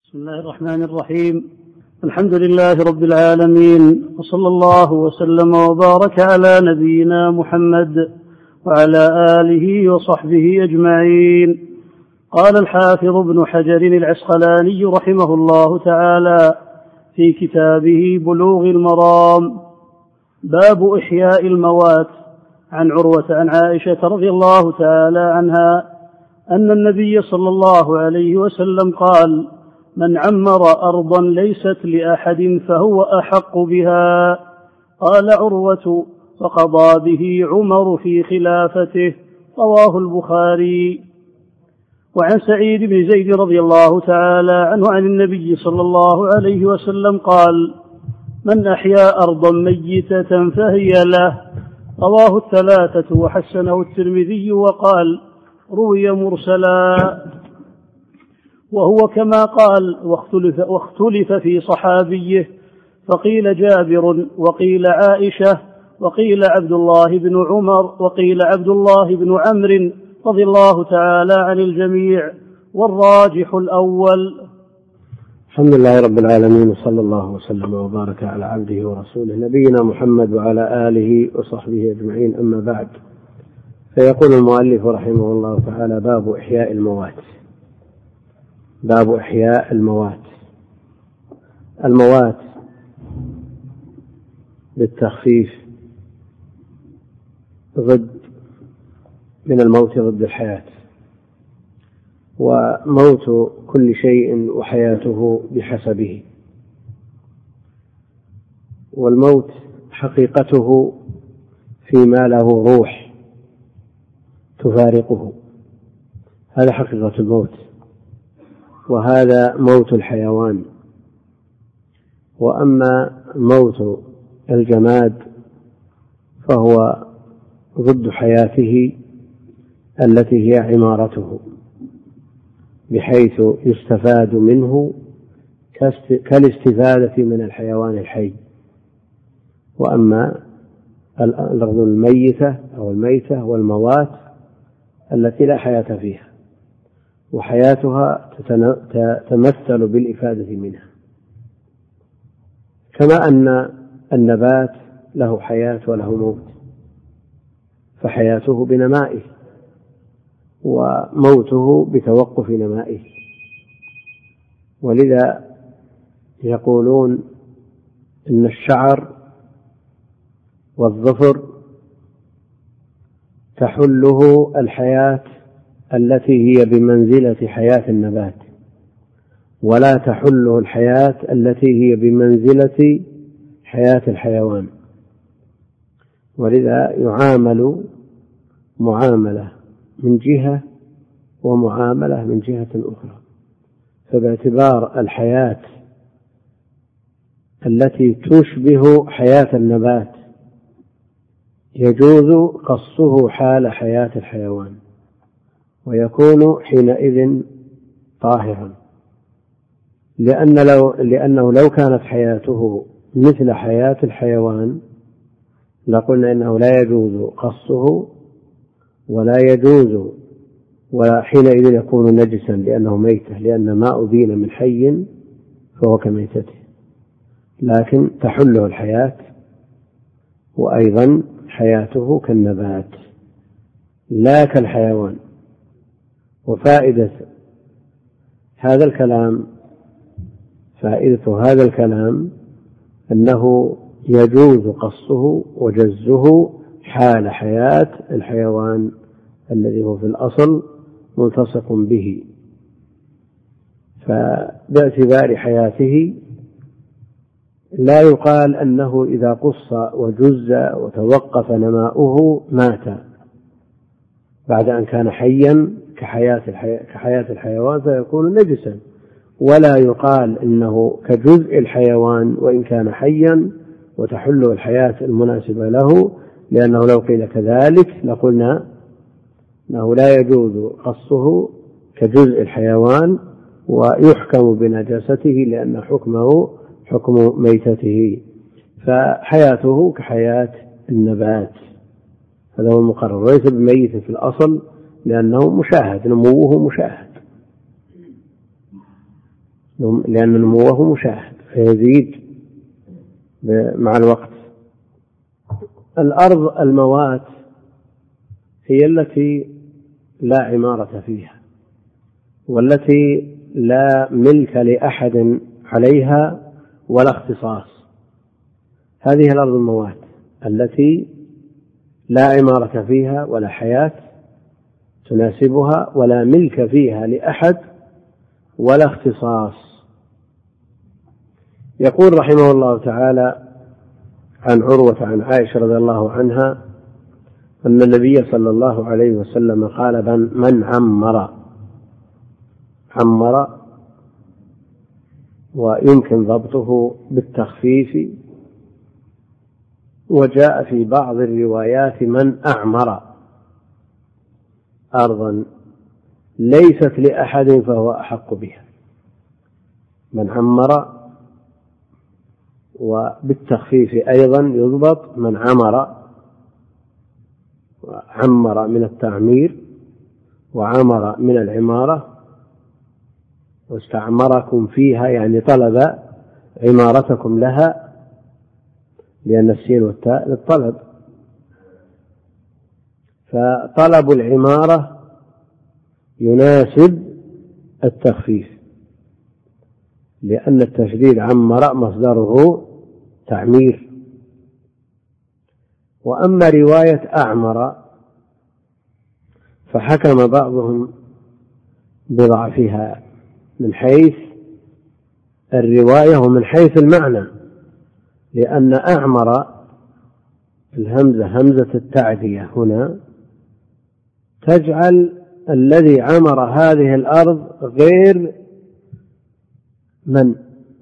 بسم الله الرحمن الرحيم. الحمد لله رب العالمين، وصلى الله وسلم وبارك على نبينا محمد وعلى آله وصحبه أجمعين. قال الحافظ ابن حجر العسقلاني رحمه الله تعالى في كتابه بلوغ المرام: باب إحياء الموات. عن عروة عن عائشة رضي الله تعالى عنها أن النبي صلى الله عليه وسلم قال: من عمر أرضا ليست لأحد فهو أحق بها. قال عروة: فقضى به عمر في خلافته. رواه البخاري. وعن سعيد بن زيد رضي الله تعالى عنه عن النبي صلى الله عليه وسلم قال: من أحيا أرضا ميتة فهي له. رواه الثلاثة وحسنه الترمذي وقال: روي مرسلا، وهو كما قال، واختلف في صحابيه، فقيل جابر وقيل عائشة وقيل عبد الله بن عمر وقيل عبد الله بن عمرو رضي الله تعالى عن الجميع، والراجح الأول. الحمد لله رب العالمين، وصلى الله وسلم وبارك على عبده ورسوله نبينا محمد وعلى آله وصحبه أجمعين. أما بعد، فيقول المؤلف رحمه الله تعالى: باب إحياء الموات. باب إحياء الموات. الموات بالتخفيف ضد من الموت ضد الحياة، وموت كل شيء وحياته بحسبه، والموت حقيقته فيما له روح تفارقه، هذا حقيقة الموت، وهذا موت الحيوان. وأما موت الجماد فهو ضد حياته التي هي عمارته، بحيث يستفاد منه كالاستفادة من الحيوان الحي. وأما الأرض الميتة أو الميتة والموات التي لا حياة فيها، وحياتها تتمثل بالإفادة منها، كما أن النبات له حياة وله موت، فحياته بنمائه وموته بتوقف نمائه. ولذا يقولون إن الشعر والظفر تحله الحياة التي هي بمنزلة حياة النبات، ولا تحله الحياة التي هي بمنزلة حياة الحيوان. ولذا يعامل معاملة من جهة ومعاملة من جهة أخرى. فباعتبار الحياة التي تشبه حياة النبات يجوز قصه حال حياة الحيوان، ويكون حينئذ طاهرا، لأنه لو كانت حياته مثل حياة الحيوان لقلنا إنه لا يجوز قصه ولا يجوز، وحينئذ يكون نجسا لأنه ميتة، لأن ما أبين من حي فهو كميتته. لكن تحله الحياة، وأيضا حياته كالنبات لا كالحيوان. وفائدة هذا الكلام أنه يجوز قصه وجزه حال حياة الحيوان الذي هو في الأصل ملتصق به. فباعتبار حياته لا يقال أنه إذا قص وجز وتوقف نماؤه مات بعد أن كان حيا كحياة الحيوان فيكون نجسا، ولا يقال إنه كجزء الحيوان وإن كان حيا وتحله الحياة المناسبة له، لأنه لو قيل كذلك لقلنا أنه لا يجوز قصه كجزء الحيوان ويحكم بنجاسته لأن حكمه حكم ميتته، فحياته كحياة النبات. هذا هو المقرر، ليس بميت في الأصل لأنه مشاهد، نموه مشاهد. لأن نموه مشاهد فيزيد مع الوقت. الأرض الموات هي التي لا عمارة فيها والتي لا ملك لأحد عليها ولا اختصاص. هذه الأرض الموات التي لا عمارة فيها ولا حياة تناسبها ولا ملك فيها لأحد ولا اختصاص. يقول رحمه الله تعالى عن عروة عن عائشة رضي الله عنها أن النبي صلى الله عليه وسلم قال: من عمر ويمكن ضبطه بالتخفيف، وجاء في بعض الروايات من أعمر أرضا ليست لأحد فهو أحق بها. من عمر، وبالتخفيف أيضا يضبط من عمر من التعمير وعمر من العمارة، واستعمركم فيها يعني طلب عمارتكم لها، لأن السين والتاء للطلب، فطلب العمارة يناسب التخفيف، لأن التشديد عمر مصدره تعمير. وأما رواية أعمر فحكم بعضهم بضعفها من حيث الرواية ومن حيث المعنى، لأن أعمر الهمزة همزة التعدية هنا تجعل الذي عمر هذه الأرض غير من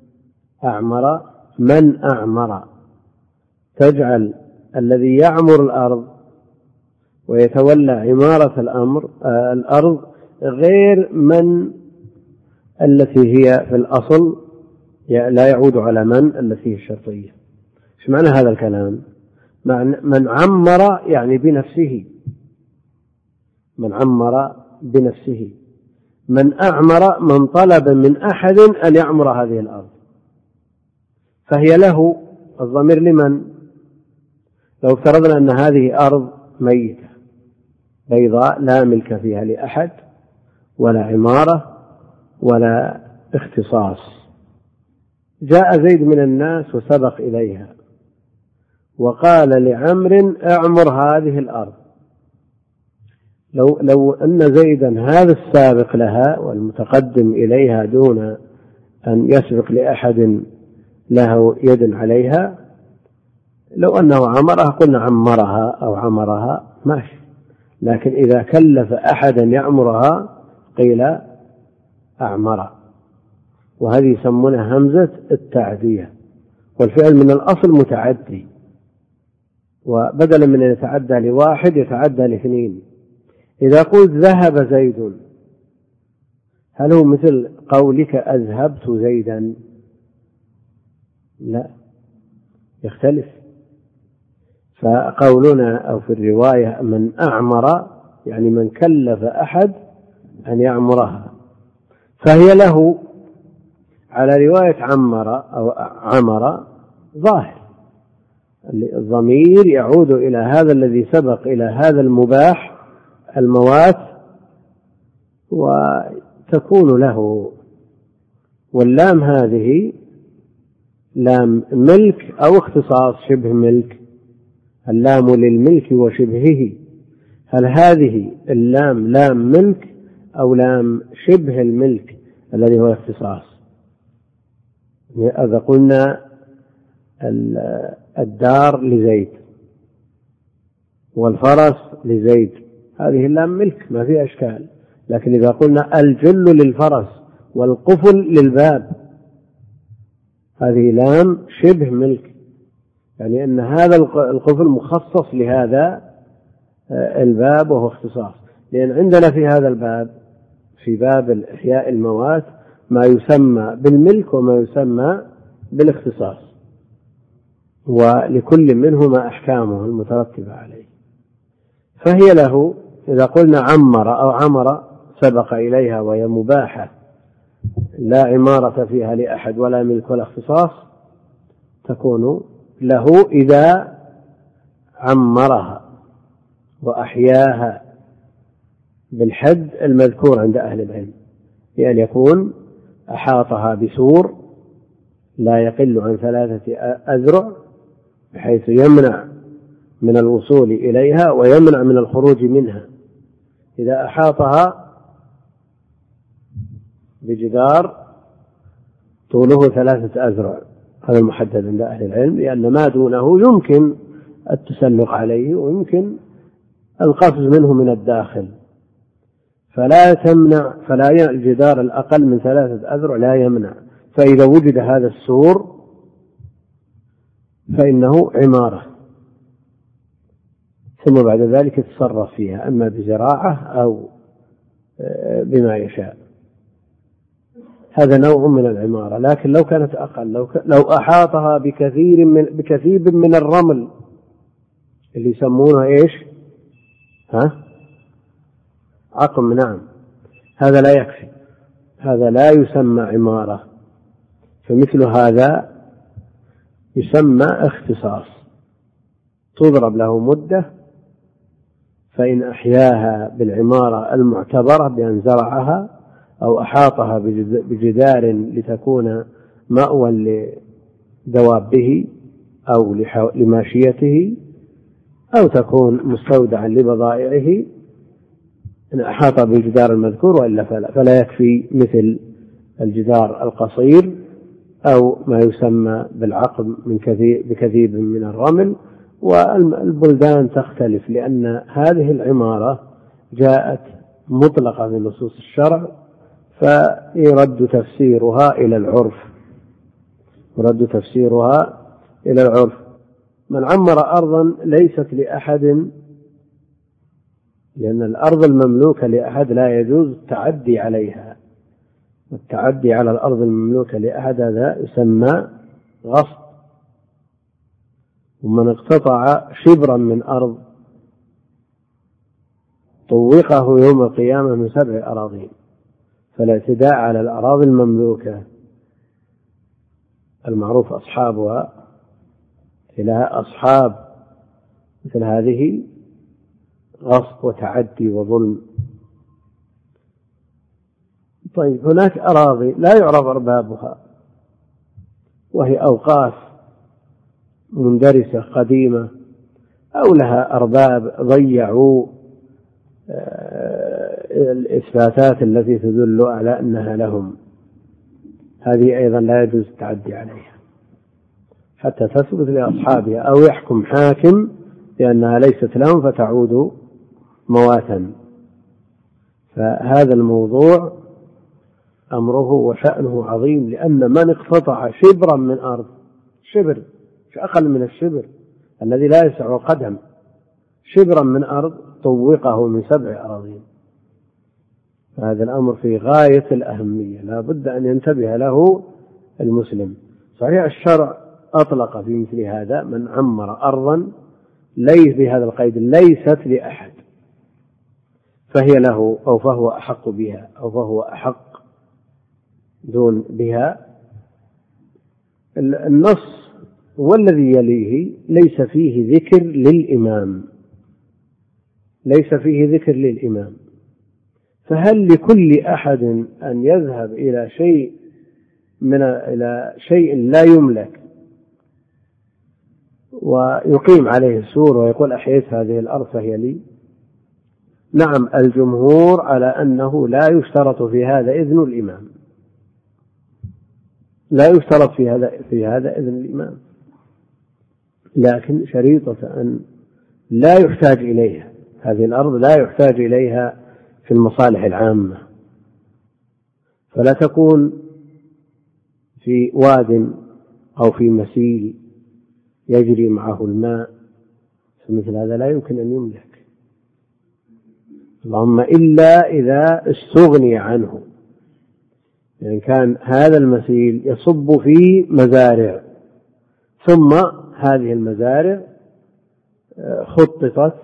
أعمر، تجعل الذي يعمر الأرض ويتولى عمارة الأرض غير من التي هي في الأصل لا يعود على من التي هي الشرطية. ايش معنى هذا الكلام؟ من عمر يعني بنفسه، من عمر بنفسه. من أعمر من طلب من أحد أن يعمر هذه الأرض، فهي له. الضمير لمن؟ لو افترضنا أن هذه أرض ميتة بيضاء لا ملك فيها لأحد ولا عمارة ولا اختصاص، جاء زيد من الناس وسبق إليها وقال لعمر: اعمر هذه الأرض. لو أن زيدا هذا السابق لها والمتقدم إليها دون أن يسبق لأحد له يد عليها، لو أنه عمرها قلنا عمرها أو عمرها ماشي، لكن إذا كلف أحدا يعمرها قيل أعمر، وهذه يسمونها همزة التعدية، والفعل من الأصل متعدي، وبدلا من أن يتعدى لواحد يتعدى لاثنين. إذا قلت ذهب زيد، هل هو مثل قولك أذهبت زيدا؟ لا، يختلف. فقولنا أو في الرواية من أعمر يعني من كلف أحد أن يعمرها، فهي له. على رواية عمر أو عمر ظاهر الضمير يعود إلى هذا الذي سبق إلى هذا المباح الموات وتكون له. واللام هذه لام ملك أو اختصاص شبه ملك، اللام للملك وشبهه. هل هذه اللام لام ملك أو لام شبه الملك الذي هو اختصاص؟ إذا قلنا الدار لزيد والفرس لزيد، هذه اللام ملك ما فيها أشكال. لكن إذا قلنا الجل للفرس والقفل للباب، هذه لام شبه ملك، يعني أن هذا القفل مخصص لهذا الباب وهو اختصاص. لأن عندنا في هذا الباب، في باب الإحياء الموات، ما يسمى بالملك وما يسمى بالاختصاص، ولكل منهما أحكامه المترتبة عليه. فهي له. إذا قلنا عمر أو عمر سبق إليها وهي مباحة لا عمارة فيها لأحد ولا ملك ولا اختصاص تكون له إذا عمرها وأحياها بالحد المذكور عند أهل العلم، بأن يكون أحاطها بسور لا يقل عن 3 أذرع بحيث يمنع من الوصول إليها ويمنع من الخروج منها. إذا أحاطها بجدار طوله 3 أذرع، هذا المحدد عند أهل العلم، لأن ما دونه يمكن التسلق عليه ويمكن القفز منه من الداخل، فلا الجدار الأقل من 3 أذرع لا يمنع. فإذا وجد هذا السور فإنه عمارة، ثم بعد ذلك يتصرف فيها إما بزراعة أو بما يشاء. هذا نوع من العمارة. لكن لو كانت أقل، لو أحاطها بكثيب من الرمل اللي يسمونه إيش؟ عقم، نعم، هذا لا يكفي، هذا لا يسمى عمارة. فمثل هذا يسمى اختصاص، تضرب له مدة، فإن أحياها بالعمارة المعتبرة بأن زرعها أو أحاطها بجدار لتكون مأوى لدوابه أو لماشيته أو تكون مستودعا لبضائعه، إن أحاط بالجدار المذكور، وإلا فلا يكفي مثل الجدار القصير أو ما يسمى بالعقم بكثيب من الرمل. والبلدان تختلف، لأن هذه العمارة جاءت مطلقة من نصوص الشرع، فيرد تفسيرها إلى العرف. من عمر أرضا ليست لأحد، لأن الأرض المملوكة لأحد لا يجوز التعدي عليها، والتعدي على الأرض المملوكة لأحد هذا يسمى غصب. ومن اقتطع شبرا من أرض طوقه يوم القيامة من 7 أراضين. فالاعتداء على الأراضي المملوكة المعروف أصحابها إلى أصحاب مثل هذه غصب وتعدي وظلم. طيب، هناك أراضي لا يعرف أربابها، وهي أوقاف مندرسة قديمة أو لها أرباب ضيعوا الإثباتات التي تدل على أنها لهم، هذه أيضا لا يجوز التعدي عليها حتى تثبت لأصحابها، أو يحكم حاكم بأنها ليست لهم فتعود مواتا. فهذا الموضوع أمره وشأنه عظيم، لأن من اقتطع شبرا من أرض، شبر أقل من الشبر الذي لا يسع قدم، شبرا من أرض طوقه من 7 أراضين. هذا الأمر في غاية الأهمية، لا بد أن ينتبه له المسلم. صحيح الشرع أطلق في مثل هذا من عمر أرضا ليس بهذا القيد ليست لأحد، فهي له أو فهو أحق بها أو فهو أحق دون بها. النص والذي يليه ليس فيه ذكر للإمام، فهل لكل أحد أن يذهب إلى شيء لا يملك ويقيم عليه السور ويقول أحييت هذه الأرض فهي لي؟ نعم، الجمهور على أنه لا يشترط في هذا إذن الإمام، لا يشترط في هذا إذن الإمام، لكن شريطة أن لا يحتاج إليها، هذه الأرض لا يحتاج إليها في المصالح العامة، فلا تكون في واد أو في مسيل يجري معه الماء، فمثل هذا لا يمكن أن يملك، اللهم إلا إذا استغني عنه، يعني كان هذا المسيل يصب في مزارع، ثم هذه المزارع خططت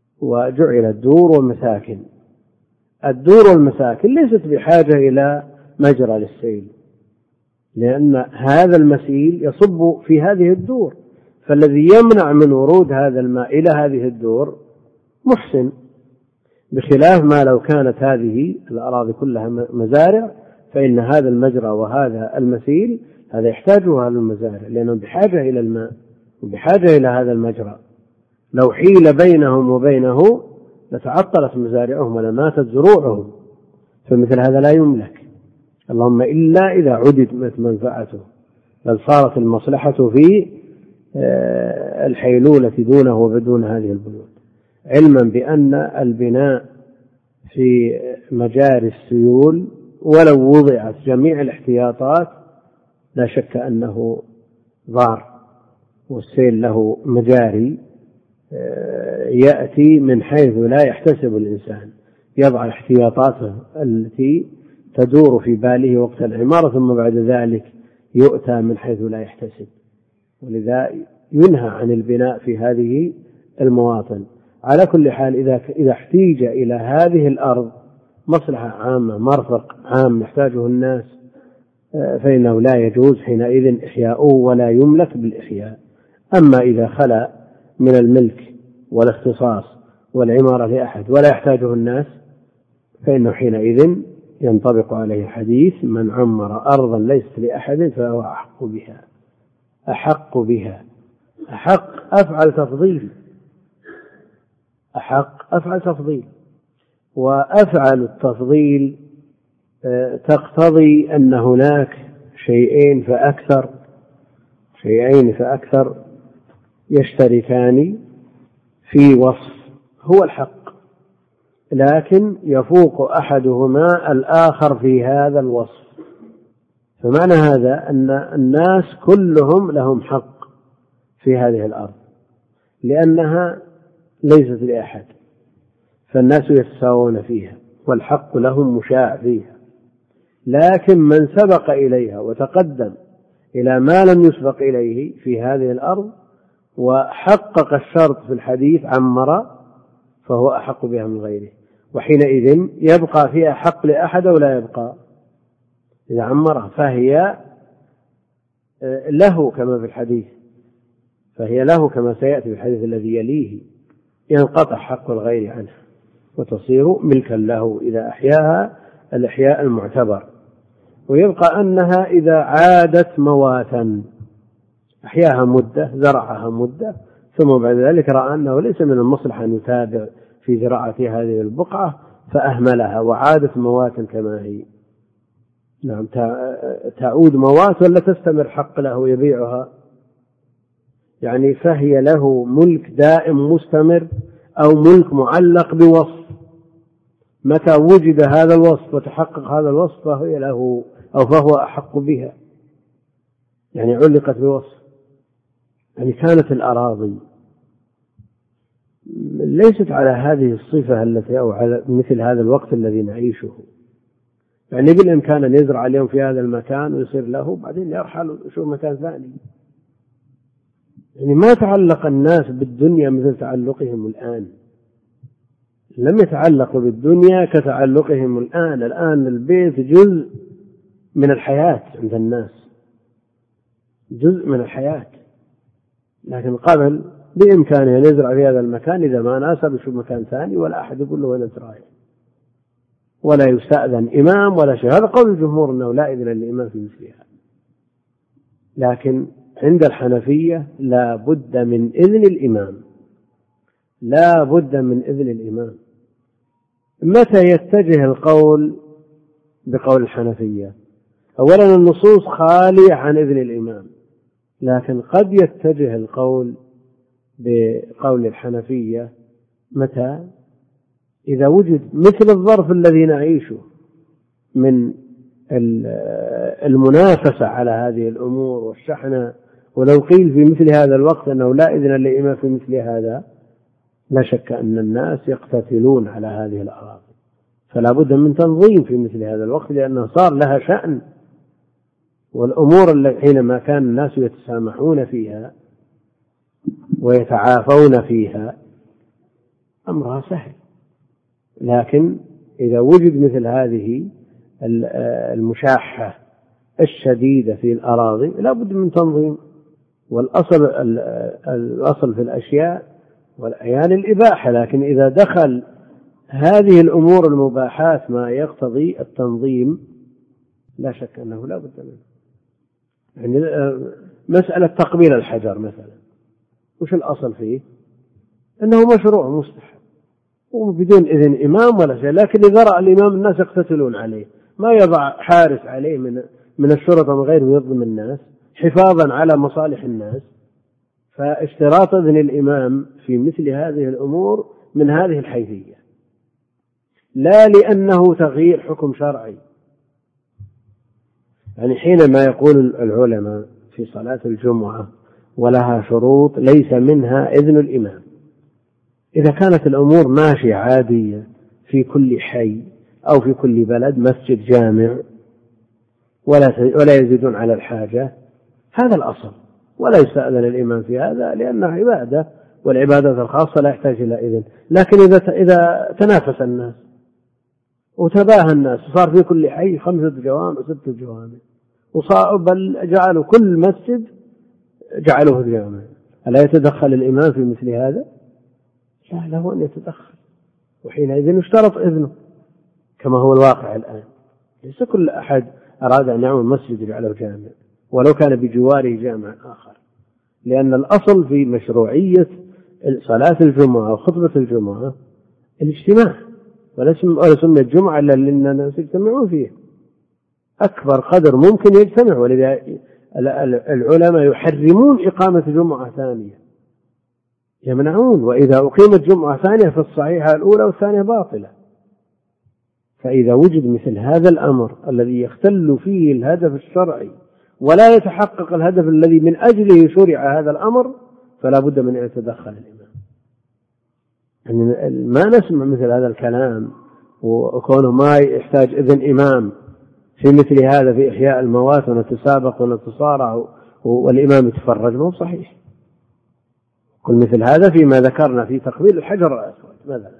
وجعلت دور ومساكن. الدور والمساكن ليست بحاجة إلى مجرى للسيل، لأن هذا المسيل يصب في هذه الدور، فالذي يمنع من ورود هذا الماء إلى هذه الدور محسن، بخلاف ما لو كانت هذه الأراضي كلها مزارع، فإن هذا المجرى وهذا المسيل هذا يحتاجه هذا المزارع، لأنهم بحاجة إلى الماء وبحاجة إلى هذا المجرى. لو حيل بينهم وبينه لتعطلت مزارعهم ولماتت زروعهم، فمثل هذا لا يملك، اللهم إلا إذا عدت منفعته، بل صارت المصلحة في الحيلولة دونه وبدون هذه البنود، علما بأن البناء في مجاري السيول ولو وضعت جميع الاحتياطات لا شك أنه ضار، والسيل له مجاري يأتي من حيث لا يحتسب الإنسان، يضع احتياطاته التي تدور في باله وقت العمارة، ثم بعد ذلك يؤتى من حيث لا يحتسب، ولذا ينهى عن البناء في هذه المواطن. على كل حال إذا احتيج إلى هذه الأرض مصلحة عامة، مرفق عام يحتاجه الناس، فإنه لا يجوز حينئذ إحياؤه ولا يملك بالإحياء. أما إذا خلا من الملك والاختصاص والعمارة لأحد ولا يحتاجه الناس، فإنه حينئذ ينطبق عليه حديث من عمر أرضا ليست لأحد فهو أحق بها. أحق بها، أحق أفعل تفضيل، أحق أفعل تفضيل، وأفعل التفضيل تقتضي أن هناك شيئين فأكثر يشتركان في وصف هو الحق، لكن يفوق أحدهما الآخر في هذا الوصف. فمعنى هذا أن الناس كلهم لهم حق في هذه الأرض، لأنها ليست لأحد، فالناس يتساوون فيها والحق لهم مشاع فيها، لكن من سبق إليها وتقدم إلى ما لم يسبق إليه في هذه الأرض وحقق الشرط في الحديث عمر، فهو أحق بها من غيره، وحينئذ يبقى فيها حق لأحد ولا يبقى. إذا عمرها فهي له كما في الحديث، فهي له كما سيأتي في الحديث الذي يليه، ينقطع حق الغير عنه وتصير ملكا له إذا أحياها الإحياء المعتبر. ويبقى أنها إذا عادت مواتا، أحياها مدة، زرعها مدة، ثم بعد ذلك رأى أنه ليس من المصلحة أن يتابع في زراعة هذه البقعة فأهملها وعادت مواتا كما هي. نعم، تعود موات ولا تستمر حق له يبيعها؟ يعني فهي له ملك دائم مستمر أو ملك معلق بوصف، متى وجد هذا الوصف وتحقق هذا الوصف فهي له أو فهو أحق بها، يعني علقت بوصف. يعني كانت الأراضي ليست على هذه الصفة التي أو على مثل هذا الوقت الذي نعيشه، يعني بالإمكان أن يزرع اليوم في هذا المكان ويصير له بعدين يرحل ويشوف مكان ثاني. يعني ما تعلق الناس بالدنيا مثل تعلقهم الآن، لم يتعلقوا بالدنيا كتعلقهم الآن. الآن البيت جزء من الحياة عند الناس، جزء من الحياة، لكن قبل بإمكانه أن يزرع في هذا المكان، إذا ما ناسب يشوف مكان ثاني ولا أحد يقول له وين أنت رايح، ولا يستأذن إمام ولا شيء. هذا قول الجمهور أنه لا إذن للإمام في مثلها، لكن عند الحنفية لا بد من إذن الإمام، لا بد من إذن الإمام. متى يتجه القول بقول الحنفية؟ أولا النصوص خالية عن إذن الإمام، لكن قد يتجه القول بقول الحنفية متى؟ إذا وجد مثل الظرف الذي نعيشه من المنافسة على هذه الأمور والشحنة، ولو قيل في مثل هذا الوقت أنه لا إذن للإمام في مثل هذا، لا شك أن الناس يقتتلون على هذه الأراضي، فلا بد من تنظيم في مثل هذا الوقت، لأنه صار لها شأن. والأمور التي حينما كان الناس يتسامحون فيها ويتعافون فيها أمرها سهل، لكن إذا وجد مثل هذه المشاحة الشديدة في الأراضي لا بد من تنظيم. والأصل في الأشياء والأعيان الإباحة، لكن إذا دخل هذه الأمور المباحات ما يقتضي التنظيم لا شك أنه لا بد منه. يعني مسألة تقبيل الحجر مثلا، وش الأصل فيه؟ أنه مشروع مستحب وبدون إذن إمام ولا شيء، لكن إذا رأى الإمام الناس يقتتلون عليه ما يضع حارس عليه من الشرطة من غير يظلم الناس حفاظا على مصالح الناس. فاشتراط إذن الإمام في مثل هذه الأمور من هذه الحيثية، لا لأنه تغيير حكم شرعي. يعني حينما يقول العلماء في صلاة الجمعة ولها شروط ليس منها إذن الإمام، إذا كانت الأمور ماشية عادية في كل حي أو في كل بلد مسجد جامع ولا يزيدون على الحاجة، هذا الأصل، ولا يستأذن الإمام في هذا لأنه عبادة، والعبادة الخاصة لا يحتاج إلى إذن. لكن إذا تنافس الناس وتباهى الناس وصار في كل حي 5 جوامع 6 جوامع بل جعلوا كل مسجد جعلوه جامع، ألا يتدخل الإمام في مثل هذا؟ لا، له أن يتدخل، وحينئذ يشترط إذنه كما هو الواقع الآن. ليس كل أحد أراد أن يعمل مسجد يجعله جامع ولو كان بجواره جامع آخر، لأن الأصل في مشروعية صلاة الجمعة وخطبة الجمعة الاجتماع، ولا سمي الجمعة إلا لأن الناس يجتمعون فيه أكبر قدر ممكن يجتمع. ولذا العلماء يحرمون إقامة جمعة ثانية، يمنعون، وإذا أقيمت جمعة ثانية فالصحيحة الأولى والثانية باطلة. فإذا وجد مثل هذا الأمر الذي يختل فيه الهدف الشرعي ولا يتحقق الهدف الذي من أجله شرع هذا الأمر فلا بد من أن يتدخل الإمام. يعني ما نسمع مثل هذا الكلام وكونه ما يحتاج إذن إمام في مثل هذا في إحياء الموات ونتسابق ونتصارع والإمام يتفرج، ما هو صحيح. كل مثل هذا فيما ذكرنا في تقبيل الحجر الأسود مثلا،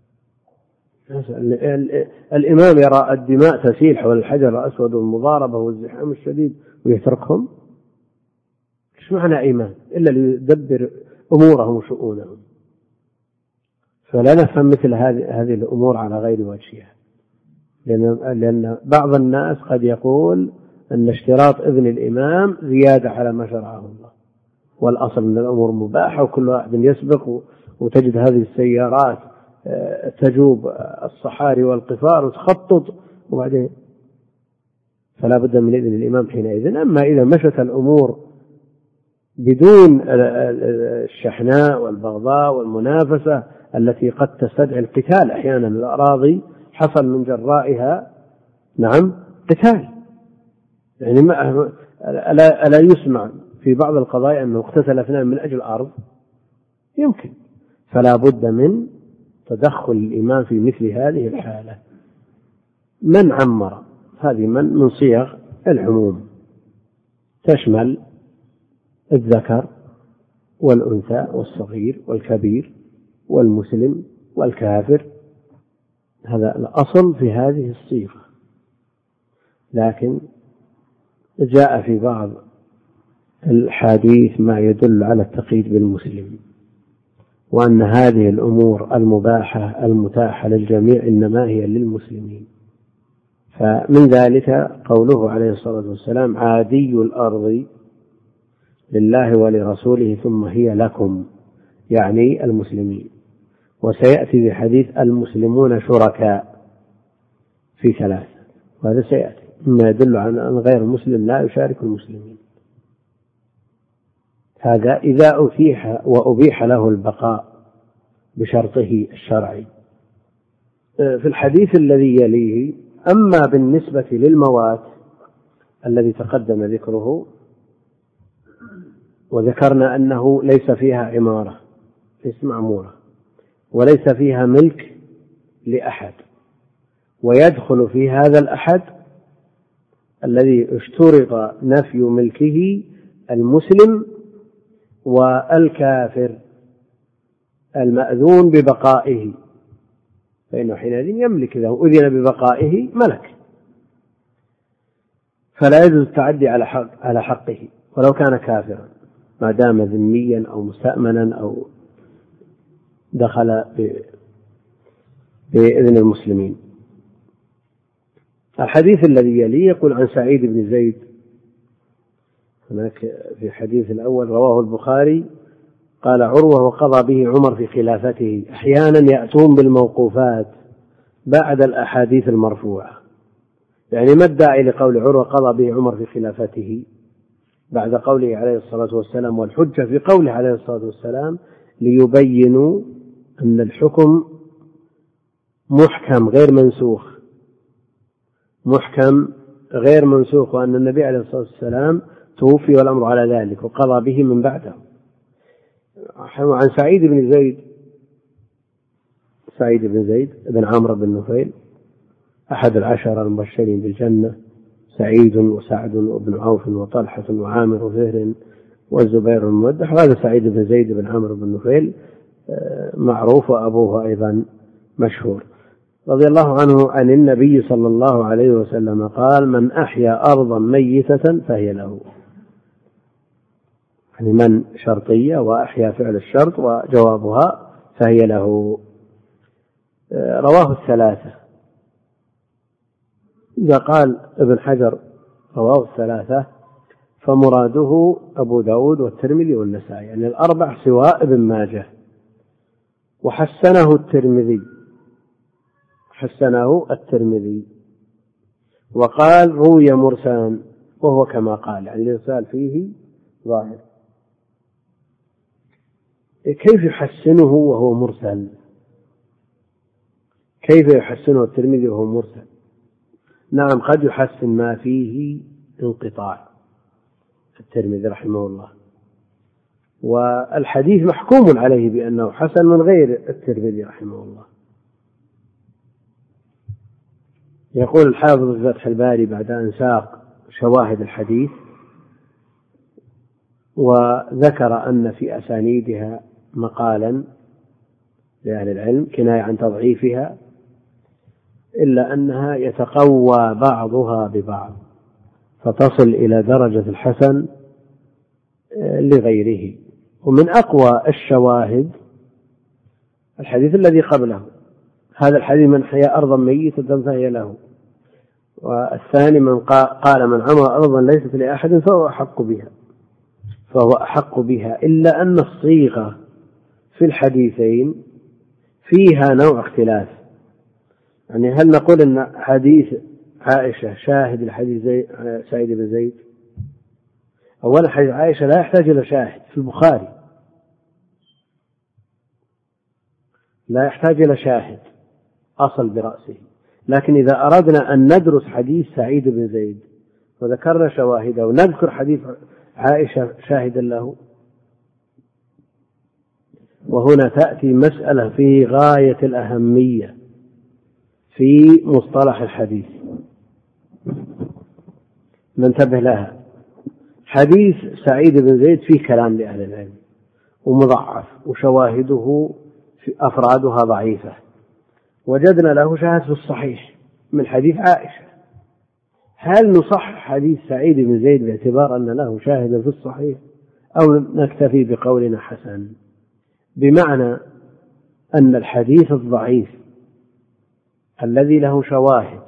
الإمام يرى الدماء تسيل حول الحجر الأسود والمضاربة والزحام الشديد ويتركهم، إيش معنى إمام إلا ليدبر أمورهم وشؤونهم؟ فلا نفهم مثل هذه الأمور على غير وجهها، لأن بعض الناس قد يقول أن اشتراط إذن الإمام زيادة على ما شرعه الله، والأصل من الأمور مباحة وكل واحد يسبق، وتجد هذه السيارات تجوب الصحاري والقفار وتخطط وبعدين، فلا بد من إذن الإمام حينئذ. أما إذا مشت الأمور بدون الشحناء والبغضاء والمنافسة التي قد تستدعي القتال، أحيانا الأراضي حصل من جرائها نعم قتال، يعني ألا يسمع في بعض القضايا أنه اقتتل اثنان من أجل الأرض؟ يمكن. فلا بد من تدخل الإمام في مثل هذه الحالة. من عمر هذه من صيغ العموم، تشمل الذكر والأنثى والصغير والكبير والمسلم والكافر، هذا الأصل في هذه الصيغة. لكن جاء في بعض الحديث ما يدل على التقييد بالمسلم، وأن هذه الأمور المباحة المتاحة للجميع إنما هي للمسلمين. فمن ذلك قوله عليه الصلاة والسلام: عادي الأرض لله ولرسوله ثم هي لكم، يعني المسلمين. وسيأتي في حديث المسلمون شركاء في 3، وهذا سيأتي مما يدل على أن غير المسلم لا يشارك المسلمين. هذا إذا أتيح وأبيح له البقاء بشرطه الشرعي. في الحديث الذي يليه: أما بالنسبة للموات الذي تقدم ذكره، وذكرنا أنه ليس فيها عمارة، ليس معمورة، وليس فيها ملك لأحد، ويدخل في هذا الأحد الذي اشترط نفي ملكه المسلم والكافر المأذون ببقائه، فإنه حينئذ يملك، له أذن ببقائه ملك، فلا يجوز التعدي على حقه ولو كان كافرا ما دام ذميا أو مستأمنا أو دخل بإذن المسلمين. الحديث الذي يليه يقول عن سعيد بن زيد، هناك في الحديث الأول رواه البخاري قال عروة وقضى به عمر في خلافته. أحيانا يأتون بالموقوفات بعد الأحاديث المرفوعة، يعني ما الداعي لقول عروة قضى به عمر في خلافته بعد قوله عليه الصلاة والسلام، والحجة في قوله عليه الصلاة والسلام ليبينوا أن الحكم محكم غير منسوخ، محكم غير منسوخ، وأن النبي عليه الصلاة والسلام توفي والأمر على ذلك وقضى به من بعده. عن سعيد بن زيد بن عمرو بن نفيل أحد العشرة المبشرين بالجنة، سعيد وسعد وابن عوف وطلحة وعامر وفهر والزبير الممدح. وهذا سعيد بن زيد بن عمرو بن نفيل معروف، وأبوه أيضا مشهور، رضي الله عنه عن النبي صلى الله عليه وسلم قال من أحيا أرضا ميتة فهي له، يعني من شرطية وأحيا فعل الشرط وجوابها فهي له. رواه الثلاثة. إذا قال ابن حجر رواه الثلاثة فمراده أبو داود والترمذي والنسائي، يعني الأربع سواء ابن ماجه. وحسنه الترمذي وقال روي مرسلا، وهو كما قال، يعني الإرسال فيه ظاهر. كيف يحسنه وهو مرسل؟ كيف يحسنه الترمذي وهو مرسل؟ نعم قد يحسن ما فيه انقطاع الترمذي رحمه الله، والحديث محكوم عليه بأنه حسن من غير الترمذي رحمه الله. يقول الحافظ في فتح الباري بعد أن ساق شواهد الحديث وذكر أن في أسانيدها مقالا لأهل العلم كناية عن تضعيفها، إلا أنها يتقوى بعضها ببعض فتصل إلى درجة الحسن لغيره. ومن أقوى الشواهد الحديث الذي قبله، هذا الحديث من حيا أرضا ميتة فهي له، والثاني من قال من عمر أرضا ليست لأحد فهو أحق بها، إلا أن الصيغة في الحديثين فيها نوع اختلاف. يعني هل نقول أن حديث عائشة شاهد لحديث سعيد بن زيد؟ أولا حديث عائشة لا يحتاج إلى شاهد في البخاري، لا يحتاج إلى شاهد أصل برأسه، لكن إذا أردنا أن ندرس حديث سعيد بن زيد وذكرنا شواهده ونذكر حديث عائشة شاهدا له، وهنا تأتي مسألة في غاية الأهمية في مصطلح الحديث ننتبه لها. حديث سعيد بن زيد فيه كلام لأهل العلم ومضعف، وشواهده في أفرادها ضعيفة. وجدنا له شاهد في الصحيح من حديث عائشة، هل نصح حديث سعيد بن زيد باعتبار أن له شاهد في الصحيح، أو نكتفي بقولنا حسن؟ بمعنى أن الحديث الضعيف الذي له شواهد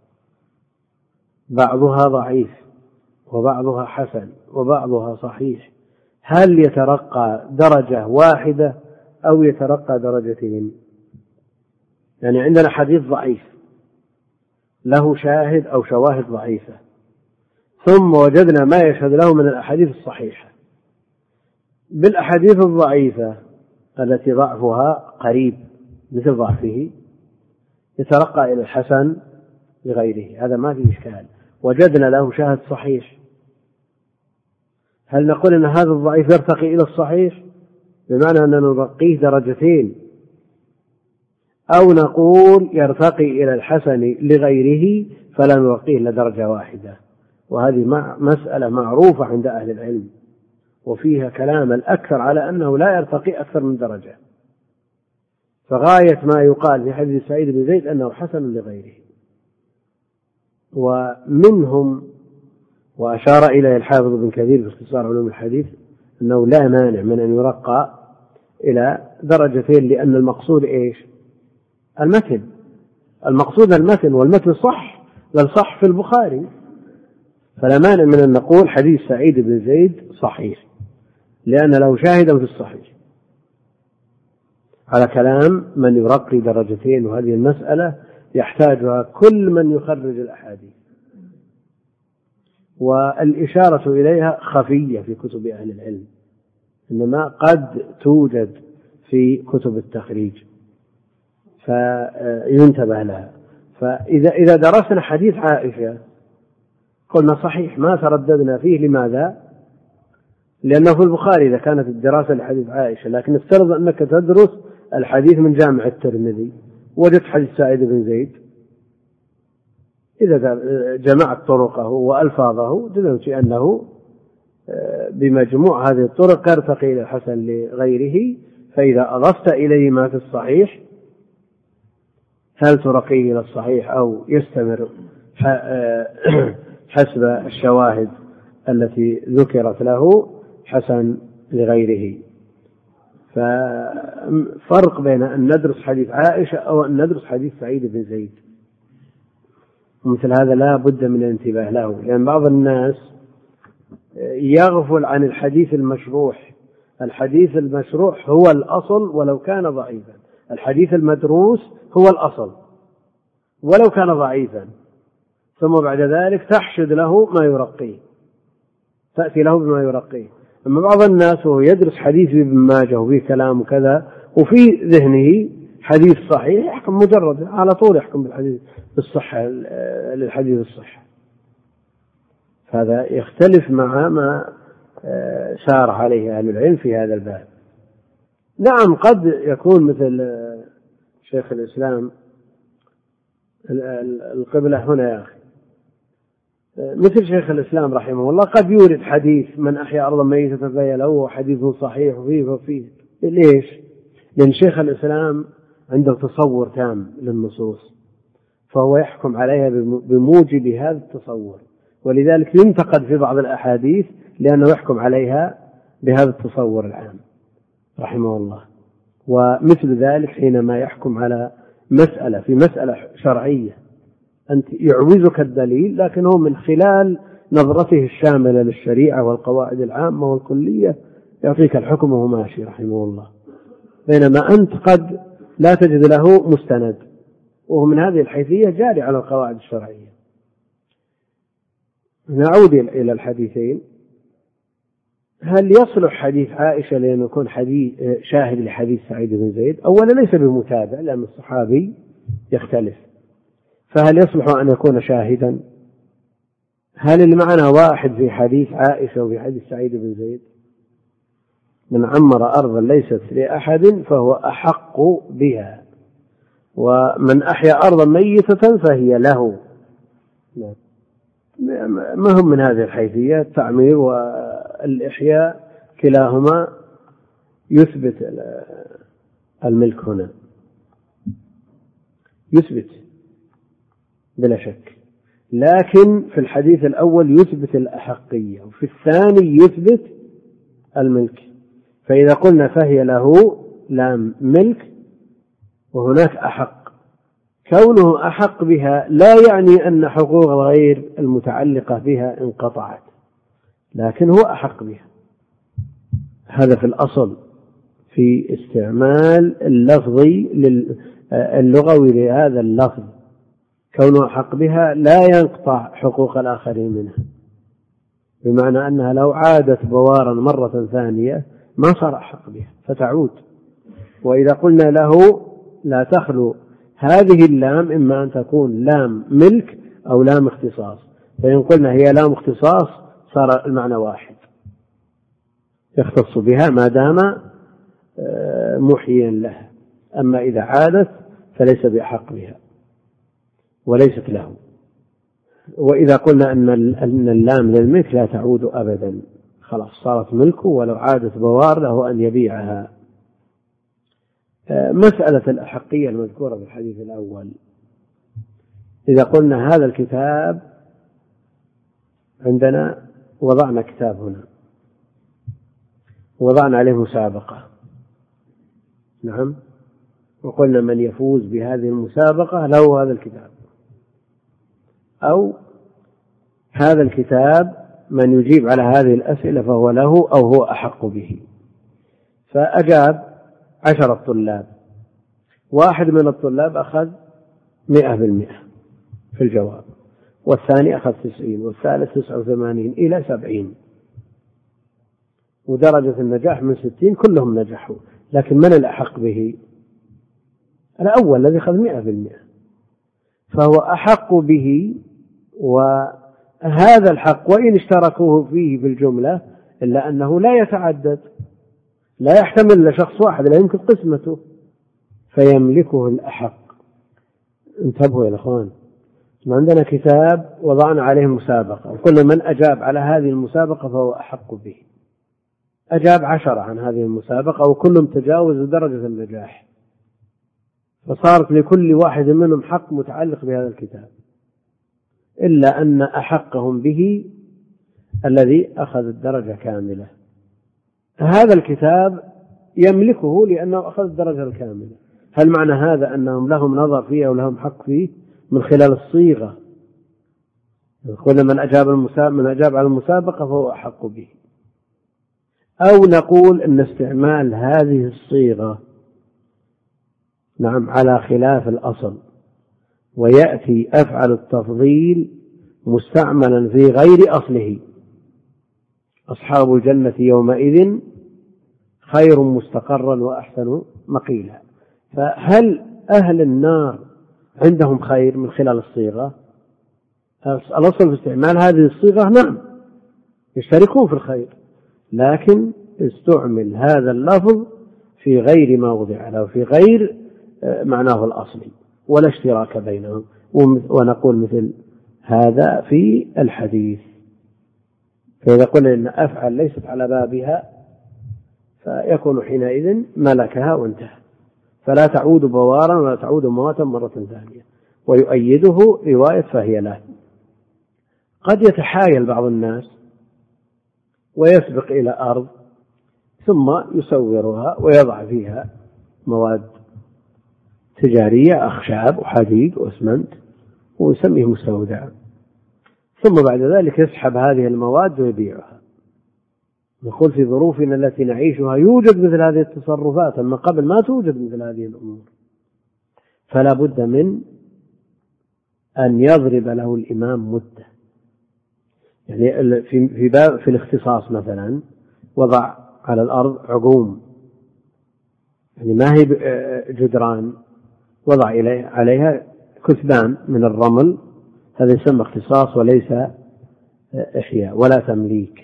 بعضها ضعيف وبعضها حسن وبعضها صحيح، هل يترقى درجة واحدة أو يترقى درجتين؟ يعني عندنا حديث ضعيف له شاهد أو شواهد ضعيفة، ثم وجدنا ما يشهد له من الأحاديث الصحيحة. بالأحاديث الضعيفة التي ضعفها قريب مثل ضعفه يترقى إلى الحسن لغيره، هذا ما فيه إشكال. وجدنا له شاهد صحيح، هل نقول أن هذا الضعيف يرتقي إلى الصحيح بمعنى أن نرقيه درجتين، أو نقول يرتقي إلى الحسن لغيره فلا نرقيه إلا درجة واحدة؟ وهذه مسألة معروفة عند أهل العلم، وفيها كلام الأكثر على أنه لا يرتقي أكثر من درجة. فغاية ما يقال في حديث سعيد بن زيد أنه حسن لغيره. ومنهم وأشار إليه الحافظ ابن كثير في اختصار علوم الحديث أنه لا مانع من أن يرقى إلى درجتين، لأن المقصود إيش؟ المتن، المقصود المتن، والمتن صح بل صح في البخاري، فلا مانع من أن نقول حديث سعيد بن زيد صحيح لأن له شاهدا في الصحيح، على كلام من يرقي درجتين. وهذه المسألة يحتاجها كل من يخرج الأحاديث، والإشارة إليها خفية في كتب أهل العلم، إنما قد توجد في كتب التخريج فينتبه لها. فإذا درسنا حديث عائشة قلنا صحيح ما ترددنا فيه. لماذا؟ لأنه في البخاري إذا كانت الدراسة لحديث عائشة، لكن افترض أنك تدرس الحديث من جامع الترمذي وجدت حديث سعيد بن زيد، إذا جمعت طرقه وألفاظه تدرك أنه بمجموع هذه الطرق يرتقي إلى الحسن لغيره، فإذا أضفت إليه ما في الصحيح هل ترقيه إلى الصحيح أو يستمر حسب الشواهد التي ذكرت له حسن لغيره. ففرق بين أن ندرس حديث عائشة أو أن ندرس حديث سعيد بن زيد، ومثل هذا لا بد من الانتباه له، لأن يعني بعض الناس يغفل عن الحديث المشروح. الحديث المشروح هو الأصل ولو كان ضعيفا، الحديث المدروس هو الأصل ولو كان ضعيفا، ثم بعد ذلك تحشد له ما يرقيه، تأتي له بما يرقيه. أما بعض الناس وهو يدرس حديث ابن ماجه وفيه كلام وكذا وفي ذهنه حديث صحيح يحكم مجرد على طول يحكم بالحديث بالصحة للحديث الصحة. هذا يختلف مع ما سار عليه أهل العلم في هذا الباب. نعم قد يكون مثل شيخ الإسلام القبلة هنا يا أخي، مثل شيخ الإسلام رحمه الله قد يورد حديث من أحيا أرضا ميتة فهي له حديث صحيح وفيه. ليش؟ لأن شيخ الإسلام عنده تصور تام للنصوص، فهو يحكم عليها بموجب هذا التصور، ولذلك ينتقد في بعض الأحاديث لأنه يحكم عليها بهذا التصور العام رحمه الله. ومثل ذلك حينما يحكم على مسألة في مسألة شرعية أنت يعوزك الدليل، لكن هو من خلال نظرته الشاملة للشريعة والقواعد العامة والكلية يعطيك الحكم وهو ماشي رحمه الله، بينما أنت قد لا تجد له مستند، وهو من هذه الحيثية جاري على القواعد الشرعية. نعود إلى الحديثين. هل يصلح حديث عائشة لأن يكون حديث شاهد لحديث سعيد بن زيد؟ أولا ليس بمتابع لأن الصحابي يختلف، فهل يصلح أن يكون شاهدا؟ هل المعنى واحد في حديث عائشة وفي حديث سعيد بن زيد؟ من عمر أرضا ليست لأحد فهو أحق بها، ومن أحيا أرضا ميتة فهي له. ما هم من هذه الحيثية التعمير والإحياء كلاهما يثبت الملك هنا، يثبت بلا شك، لكن في الحديث الأول يثبت الأحقية وفي الثاني يثبت الملك. فإذا قلنا فهي له لام ملك وهناك أحق، كونه أحق بها لا يعني أن حقوق غير المتعلقة بها انقطعت، لكن هو أحق بها. هذا في الأصل في استعمال اللفظي اللغوي لهذا اللفظ، كونه أحق بها لا ينقطع حقوق الآخرين منها، بمعنى أنها لو عادت بوارا مرة ثانية ما صار أحق بها فتعود. وإذا قلنا له لا تخلو هذه اللام إما أن تكون لام ملك أو لام اختصاص، فإن قلنا هي لام اختصاص صار المعنى واحد، يختص بها ما دام محيا لها، أما إذا عادت فليس بأحق بها وليست له. وإذا قلنا أن اللام للملك لا تعود أبدا، خلاص صارت ملكه ولو عادت بوار له أن يبيعها. مسألة الأحقية المذكورة في الحديث الأول، إذا قلنا هذا الكتاب عندنا وضعنا كتاب هنا، وضعنا عليه مسابقة، نعم، وقلنا من يفوز بهذه المسابقة له هذا الكتاب، أو هذا الكتاب من يجيب على هذه الأسئلة فهو له أو هو أحق به. فأجاب 10 طلاب، واحد من الطلاب أخذ 100% في الجواب، والثاني أخذ 90، والثالث 89 إلى 70، ودرجة النجاح من 60 كلهم نجحوا. لكن من الأحق به؟ الأول الذي أخذ 100%، فهو أحق به. وهذا الحق وإن اشتركوه فيه بالجملة إلا أنه لا يتعدد، لا يحتمل لشخص واحد، لا يمكن قسمته، فيملكه الأحق. انتبهوا يا أخوان، عندنا كتاب وضعنا عليه مسابقة، وكل من أجاب على هذه المسابقة فهو أحق به. أجاب 10 عن هذه المسابقة وكلهم تجاوزوا درجة النجاح، فصارت لكل واحد منهم حق متعلق بهذا الكتاب، إلا أن أحقهم به الذي أخذ الدرجة كاملة. هذا الكتاب يملكه لأنه أخذ الدرجة الكاملة. هل معنى هذا أنهم لهم نظر فيه أو لهم حق فيه؟ من خلال الصيغة، كل من أجاب على المسابقة فهو أحق به. أو نقول أن استعمال هذه الصيغة نعم على خلاف الأصل، ويأتي أفعل التفضيل مستعملا في غير أصله. أصحاب الجنة يومئذ خير مستقرا وأحسن مقيلا. فهل أهل النار عندهم خير من خلال الصيغة؟ الأصل في استعمال هذه الصيغة نعم يشتركون في الخير، لكن استعمل هذا اللفظ في غير موضع له، في غير معناه الأصلي، ولا اشتراك بينهم. ونقول مثل هذا في الحديث، فإذا قلنا إن أفعل ليست على بابها فيكون حينئذ ملكها وانتهى، فلا تعود بوارا ولا تعود مواتا مرة ثانية. ويؤيده رواية فهي له. قد يتحايل بعض الناس ويسبق إلى أرض ثم يسورها ويضع فيها مواد تجارية، أخشاب وحديد وأسمنت، ويسميه مستودع، ثم بعد ذلك يسحب هذه المواد ويبيعها. نقول في ظروفنا التي نعيشها يوجد مثل هذه التصرفات، أما قبل ما توجد مثل هذه الأمور. فلا بد من أن يضرب له الإمام مدة. يعني في الاختصاص مثلا وضع على الأرض عقوم، يعني ما هي جدران، وضع عليها كثبان من الرمل، هذا يسمى اختصاص وليس إحياء ولا تمليك.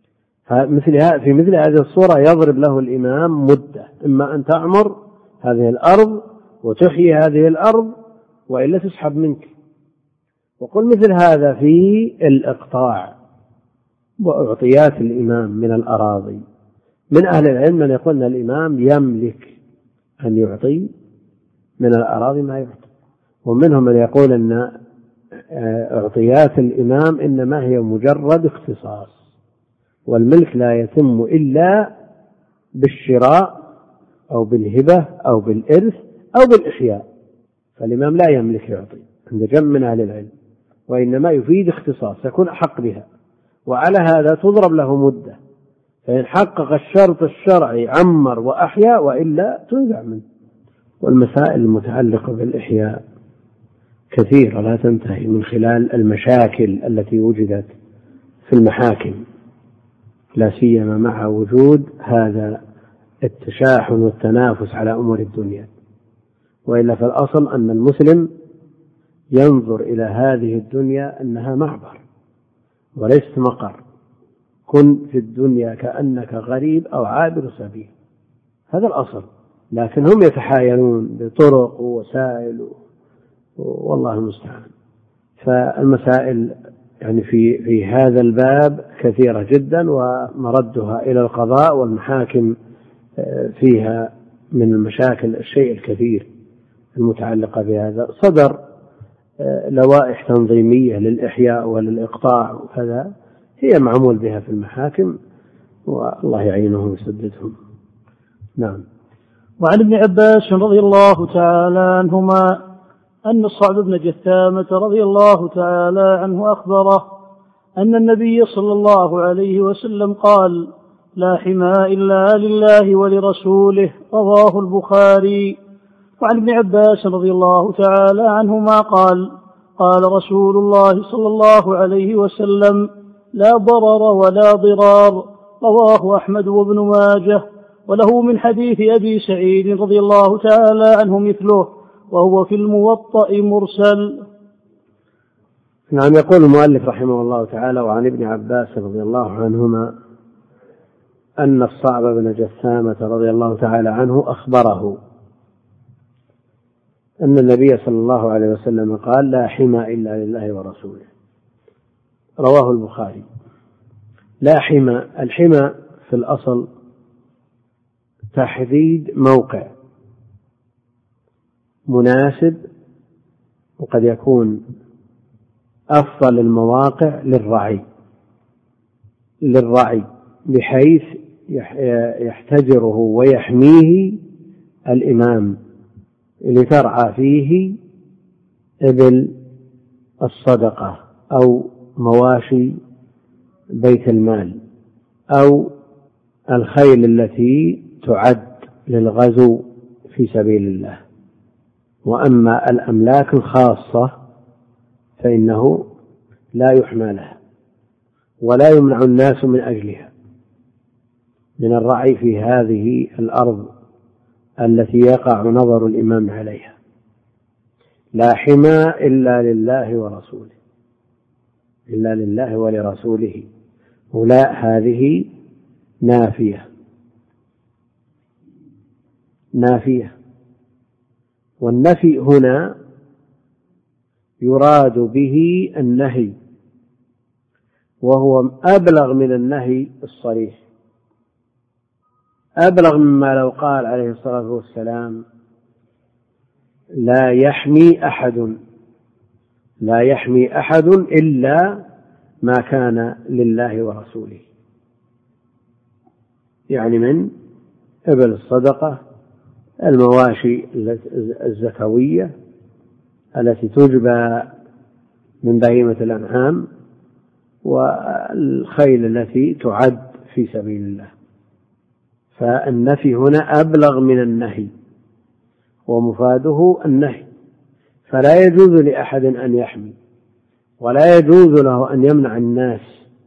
في مثل هذه الصورة يضرب له الإمام مدة، إما أن تعمر هذه الأرض وتحيي هذه الأرض، وإلا تسحب منك. وقل مثل هذا في الإقطاع وأعطيات الإمام من الأراضي. من أهل العلم من يقول أن الإمام يملك أن يعطي من الأراضي ما يعطي، ومنهم من يقول أن أعطيات الإمام إنما هي مجرد اختصاص، والملك لا يتم إلا بالشراء أو بالهبة أو بالإرث أو بالإحياء. فالإمام لا يملك يعطي عند جمع من أهل العلم، وإنما يفيد اختصاص يكون أحق بها، وعلى هذا تضرب له مدة، فإن حقق الشرط الشرعي عمر وأحيا، وإلا تنزع منه. والمسائل المتعلقة بالإحياء كثيرة لا تنتهي، من خلال المشاكل التي وجدت في المحاكم، لا سيما مع وجود هذا التشاحن والتنافس على أمور الدنيا. وإلا فالأصل أن المسلم ينظر إلى هذه الدنيا أنها معبر وليست مقر. كن في الدنيا كأنك غريب أو عابر سبيل، هذا الأصل. لكن هم يتحايلون بطرق ووسائل والله المستعان. فالمسائل يعني في هذا الباب كثيرة جدا، ومردها إلى القضاء والمحاكم فيها من المشاكل الشيء الكثير المتعلقة بهذا. صدر لوائح تنظيمية للإحياء وللإقطاع وكذا هي معمول بها في المحاكم، والله يعينهم ويسددهم. نعم. وعن ابن عباس رضي الله تعالى عنهما أن الصعب بن جثامة رضي الله تعالى عنه أخبره أن النبي صلى الله عليه وسلم قال: لا حماء إلا لله ولرسوله، رواه البخاري. وعن ابن عباس رضي الله تعالى عنهما قال: قال رسول الله صلى الله عليه وسلم: لا ضرر ولا ضرار، رواه أحمد وابن ماجه، وله من حديث أبي سعيد رضي الله تعالى عنه مثله، وهو في الموطأ مرسل. نعم. يقول المؤلف رحمه الله تعالى: وعن ابن عباس رضي الله عنهما أن الصعب بن جثامة رضي الله تعالى عنه أخبره أن النبي صلى الله عليه وسلم قال: لا حمى إلا لله ورسوله، رواه البخاري. لا حمى، الحمى في الأصل تحديد موقع مناسب، وقد يكون أفضل المواقع للرعي بحيث يحتجره ويحميه الإمام لترعى فيه إبل الصدقة أو مواشي بيت المال أو الخيل التي تعد للغزو في سبيل الله. وأما الأملاك الخاصة فإنه لا يحمى لها ولا يمنع الناس من أجلها من الرعي في هذه الأرض التي يقع نظر الإمام عليها. لا حمى إلا لله ورسوله، إلا لله ولرسوله. ولا هذه نافية، والنفي هنا يراد به النهي، وهو أبلغ من النهي الصريح، أبلغ مما لو قال عليه الصلاة والسلام: لا يحمي أحد إلا ما كان لله ورسوله، يعني من إبل الصدقة، المواشي الزكوية التي تجبى من بهيمة الأنعام، والخيل التي تعد في سبيل الله. فالنفي هنا أبلغ من النهي، ومفاده النهي، فلا يجوز لأحد أن يحمي، ولا يجوز له أن يمنع الناس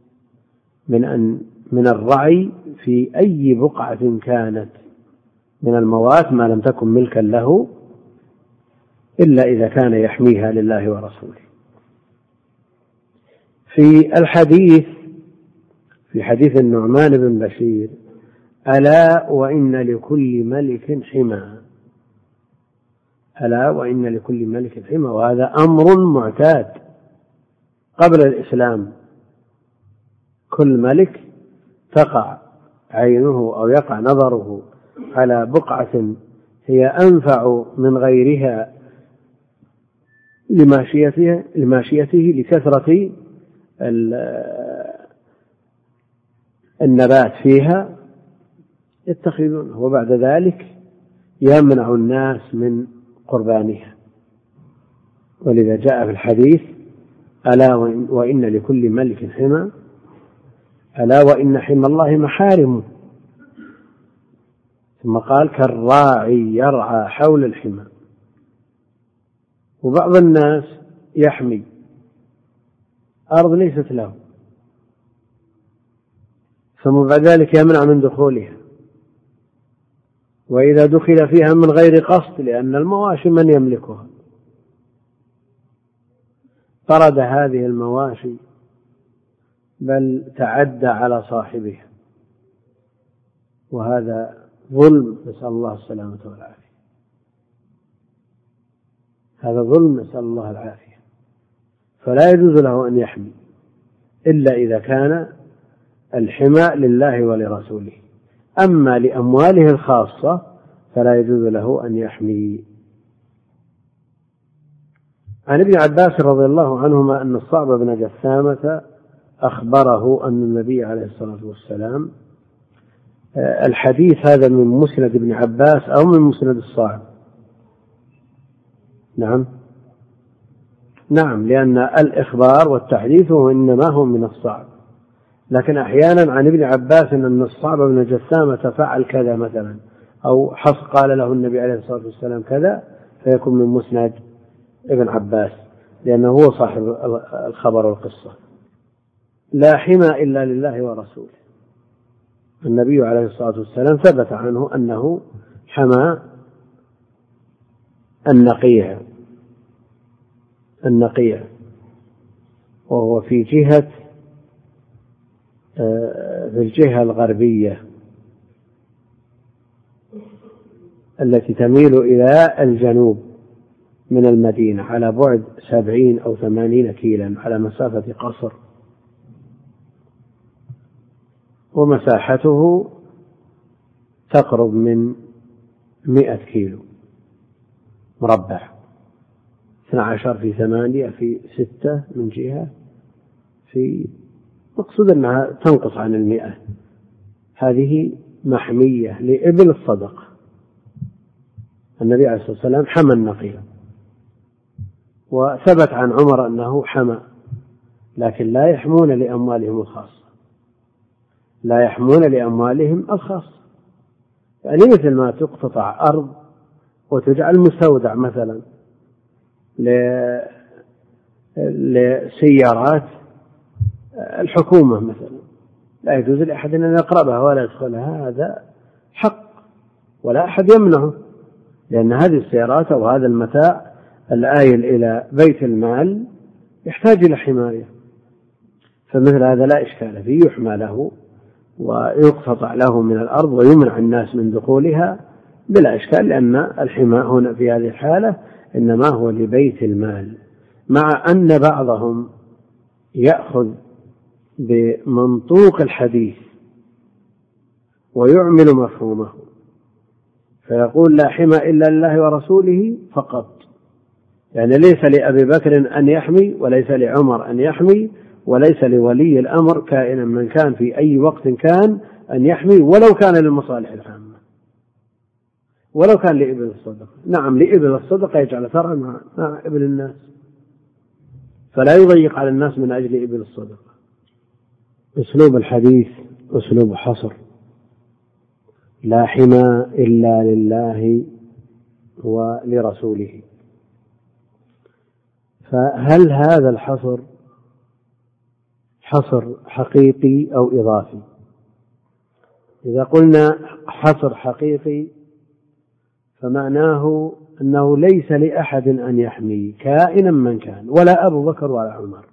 من الرعي في أي بقعة كانت من الموات ما لم تكن ملكا له، إلا إذا كان يحميها لله ورسوله. في الحديث، في حديث النعمان بن بشير: ألا وإن لكل ملك حمى، ألا وإن لكل ملك حمى. وهذا أمر معتاد قبل الإسلام، كل ملك تقع عينه أو يقع نظره على بقعة هي أنفع من غيرها لماشيته لكثرة النبات فيها يتخذونه، وبعد ذلك يمنع الناس من قربانها. ولذا جاء في الحديث: ألا وإن لكل ملك حمى، ألا وإن حمى الله محارمه. ثم قال: كالراعي يرعى حول الحمى. وبعض الناس يحمي أرض ليست له، ثم بعد ذلك يمنع من دخولها، وإذا دخل فيها من غير قصد، لأن المواشي من يملكها، طرد هذه المواشي بل تعدى على صاحبها، وهذا ظلم، نسأل الله السلامة والعافية. هذا ظلم، نسأل الله العافية. فلا يجوز له أن يحمي إلا إذا كان الحمى لله ولرسوله. أما لأمواله الخاصة فلا يجوز له أن يحمي. عن ابن عباس رضي الله عنهما أن الصعب بن جثامة أخبره أن النبي عليه الصلاة والسلام، الحديث هذا من مسند ابن عباس أو من مسند الصعب؟ نعم، لأن الإخبار والتحديث إنما هو من الصعب، لكن أحيانا عن ابن عباس أن الصعب بن جثامة فعل كذا مثلا، أو قال له النبي عليه الصلاة والسلام كذا، فيكون من مسند ابن عباس لأنه هو صاحب الخبر والقصة. لا حمى إلا لله ورسوله. النبي عليه الصلاة والسلام ثبت عنه أنه حمى النقيع وهو في الجهة الغربية التي تميل إلى الجنوب من المدينة على بعد 70 أو 80 كيلا على مسافة قصر، ومساحته تقرب من 100 كيلو مربع، 12 في 8 في 6 من جهة، في مقصود أنها تنقص عن 100. هذه محمية لإبل الصدقة. النبي عليه الصلاة والسلام حمى النقيع، وثبت عن عمر أنه حمى، لكن لا يحمون لأموالهم الخاصة، يعني مثل ما تقتطع أرض وتجعل مستودع مثلا لسيارات الحكومة مثلا، لا يجوز لأحد أن يقربها ولا يدخلها، هذا حق ولا أحد يمنعه، لأن هذه السيارات أو هذا المتاع الآيل إلى بيت المال يحتاج إلى حماية، فمثل هذا لا إشكال فيه، يحمى له ويقتطع له من الأرض ويمنع الناس من دخولها بلا إشكال، لأن الحماية هنا في هذه الحالة إنما هو لبيت المال، مع أن بعضهم يأخذ بمنطوق الحديث ويعمل مفهومه، فيقول لا حمى إلا لله ورسوله فقط، يعني ليس لأبي بكر أن يحمي، وليس لعمر أن يحمي، وليس لولي الأمر كائنا من كان في أي وقت كان أن يحمي، ولو كان للمصالح العامة، ولو كان لإبل الصدقة. نعم، لإبل الصدقة يجعل ثرى مع إبل الناس، فلا يضيق على الناس من أجل إبل الصدقة. أسلوب الحديث أسلوب حصر، لا حمى إلا لله ولرسوله. فهل هذا الحصر حصر حقيقي أو إضافي؟ إذا قلنا حصر حقيقي فمعناه أنه ليس لأحد أن يحمي كائنا من كان، ولا أبو بكر ولا عمر،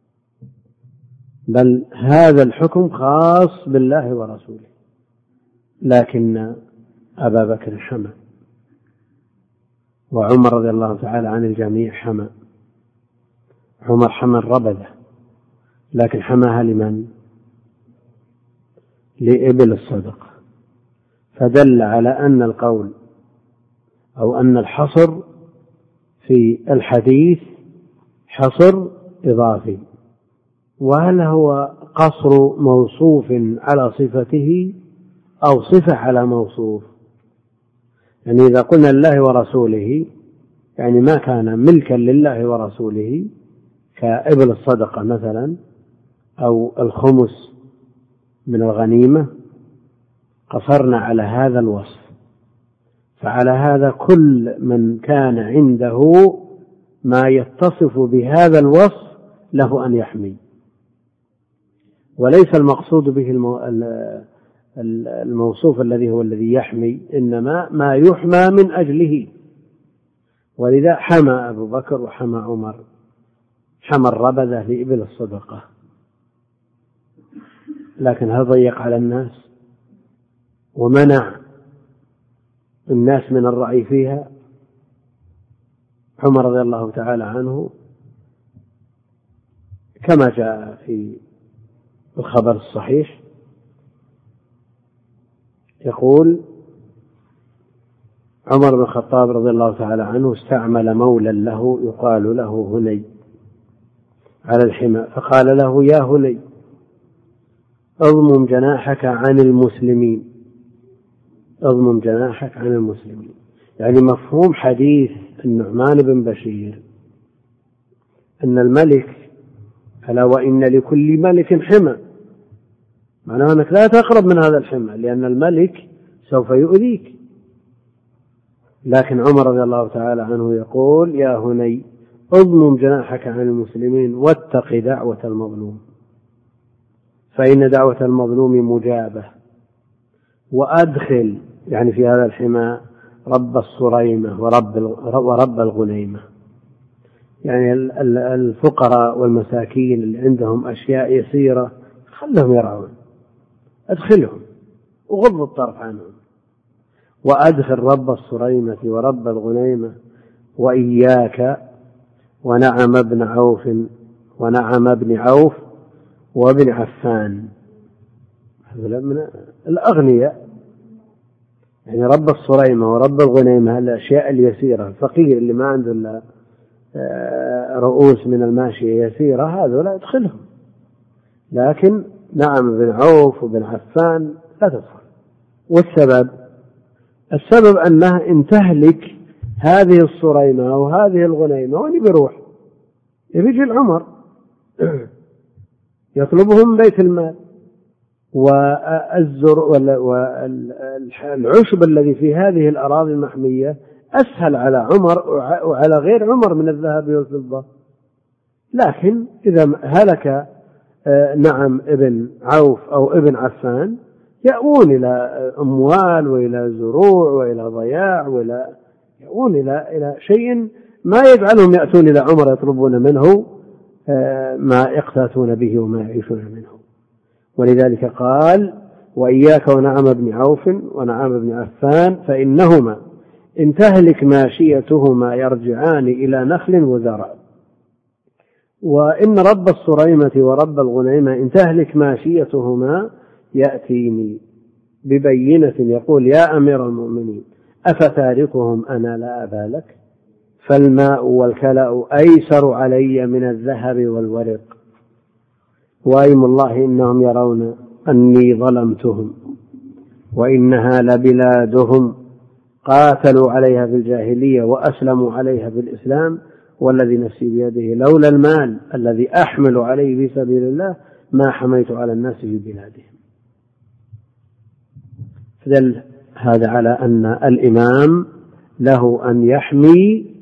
بل هذا الحكم خاص بالله ورسوله، لكن أبا بكر حمى، وعمر رضي الله تعالى عن الجميع حمى. عمر حمى الربذة، لكن حماها لمن؟ لإبل الصدقة، فدل على أن القول أو أن الحصر في الحديث حصر إضافي. وهل هو قصر موصوف على صفته أو صفة على موصوف؟ يعني إذا قلنا لله ورسوله يعني ما كان ملكا لله ورسوله كإبل الصدقة مثلا أو الخمس من الغنيمة، قصرنا على هذا الوصف، فعلى هذا كل من كان عنده ما يتصف بهذا الوصف له أن يحمي، وليس المقصود به الموصوف الذي هو الذي يحمي، إنما ما يحمى من أجله. ولذا حمى أبو بكر وحمى عمر، حمى الربذة لإبل الصدقة، لكن هل ضيق على الناس ومنع الناس من الرعي فيها؟ عمر رضي الله تعالى عنه كما جاء في الخبر الصحيح يقول: عمر بن الخطاب رضي الله تعالى عنه استعمل مولا له يقال له هني على الحمى، فقال له: يا هني اضمم جناحك عن المسلمين، اضمم جناحك عن المسلمين. يعني مفهوم حديث النعمان بن بشير أن الملك ألا وإن لكل ملك حمى، معناه أنك لا تقرب من هذا الحمى لأن الملك سوف يؤذيك. لكن عمر رضي الله تعالى عنه يقول: يا هني اضمم جناحك عن المسلمين واتق دعوة المظلوم، فإن دعوة المظلوم مجابة. وأدخل يعني في هذا الحمى رب الصريمة ورب الغنيمة، يعني الفقراء والمساكين اللي عندهم أشياء يسيرة خلهم يرعون، أدخلهم وغض الطرف عنهم. وأدخل رب الصريمة ورب الغنيمة وإياك ونعم بن عوف وابن عفان، هذول من الأغنياء. يعني رب الصريمة ورب الغنيمة الأشياء اليسيرة، الفقير اللي ما عنده إلا رؤوس من الماشية يسيرة هذا لا يدخلهم. لكن نعم بن عوف وبن عفان لا تدخل. والسبب أنه إن تهلك هذه الصريمة وهذه الغنيمة وين بيروح؟ يجي العمر يطلبهم بيت المال، والعشب الذي في هذه الأراضي المحمية أسهل على عمر وعلى غير عمر من الذهب والفضة. لكن إذا هلك نعم ابن عوف أو ابن عفان يأوون إلى أموال وإلى زروع وإلى ضياع يأوون إلى شيء ما يجعلهم يأتون إلى عمر يطلبون منه ما يقتاتون به وما يعيشون منه. ولذلك قال: وإياك ونعم بن عوف ونعم بن عفان فإنهما إن تهلك ماشيتهما يرجعان إلى نخل وزرع. وإن رب الصريمة ورب الغنيمة إن تهلك ماشيتهما يأتيني ببينة يقول: يا أمير المؤمنين أفتاركهم أنا لا أبا لك؟ فالماء والكلأ أيسر علي من الذهب والورق، وأيم الله إنهم يرون أني ظلمتهم وإنها لبلادهم قاتلوا عليها في الجاهلية وأسلموا عليها في الإسلام، والذي نفسي بيده لولا المال الذي أحمل عليه في سبيل الله ما حميت على الناس في بلادهم. فدل هذا على أن الإمام له أن يحمي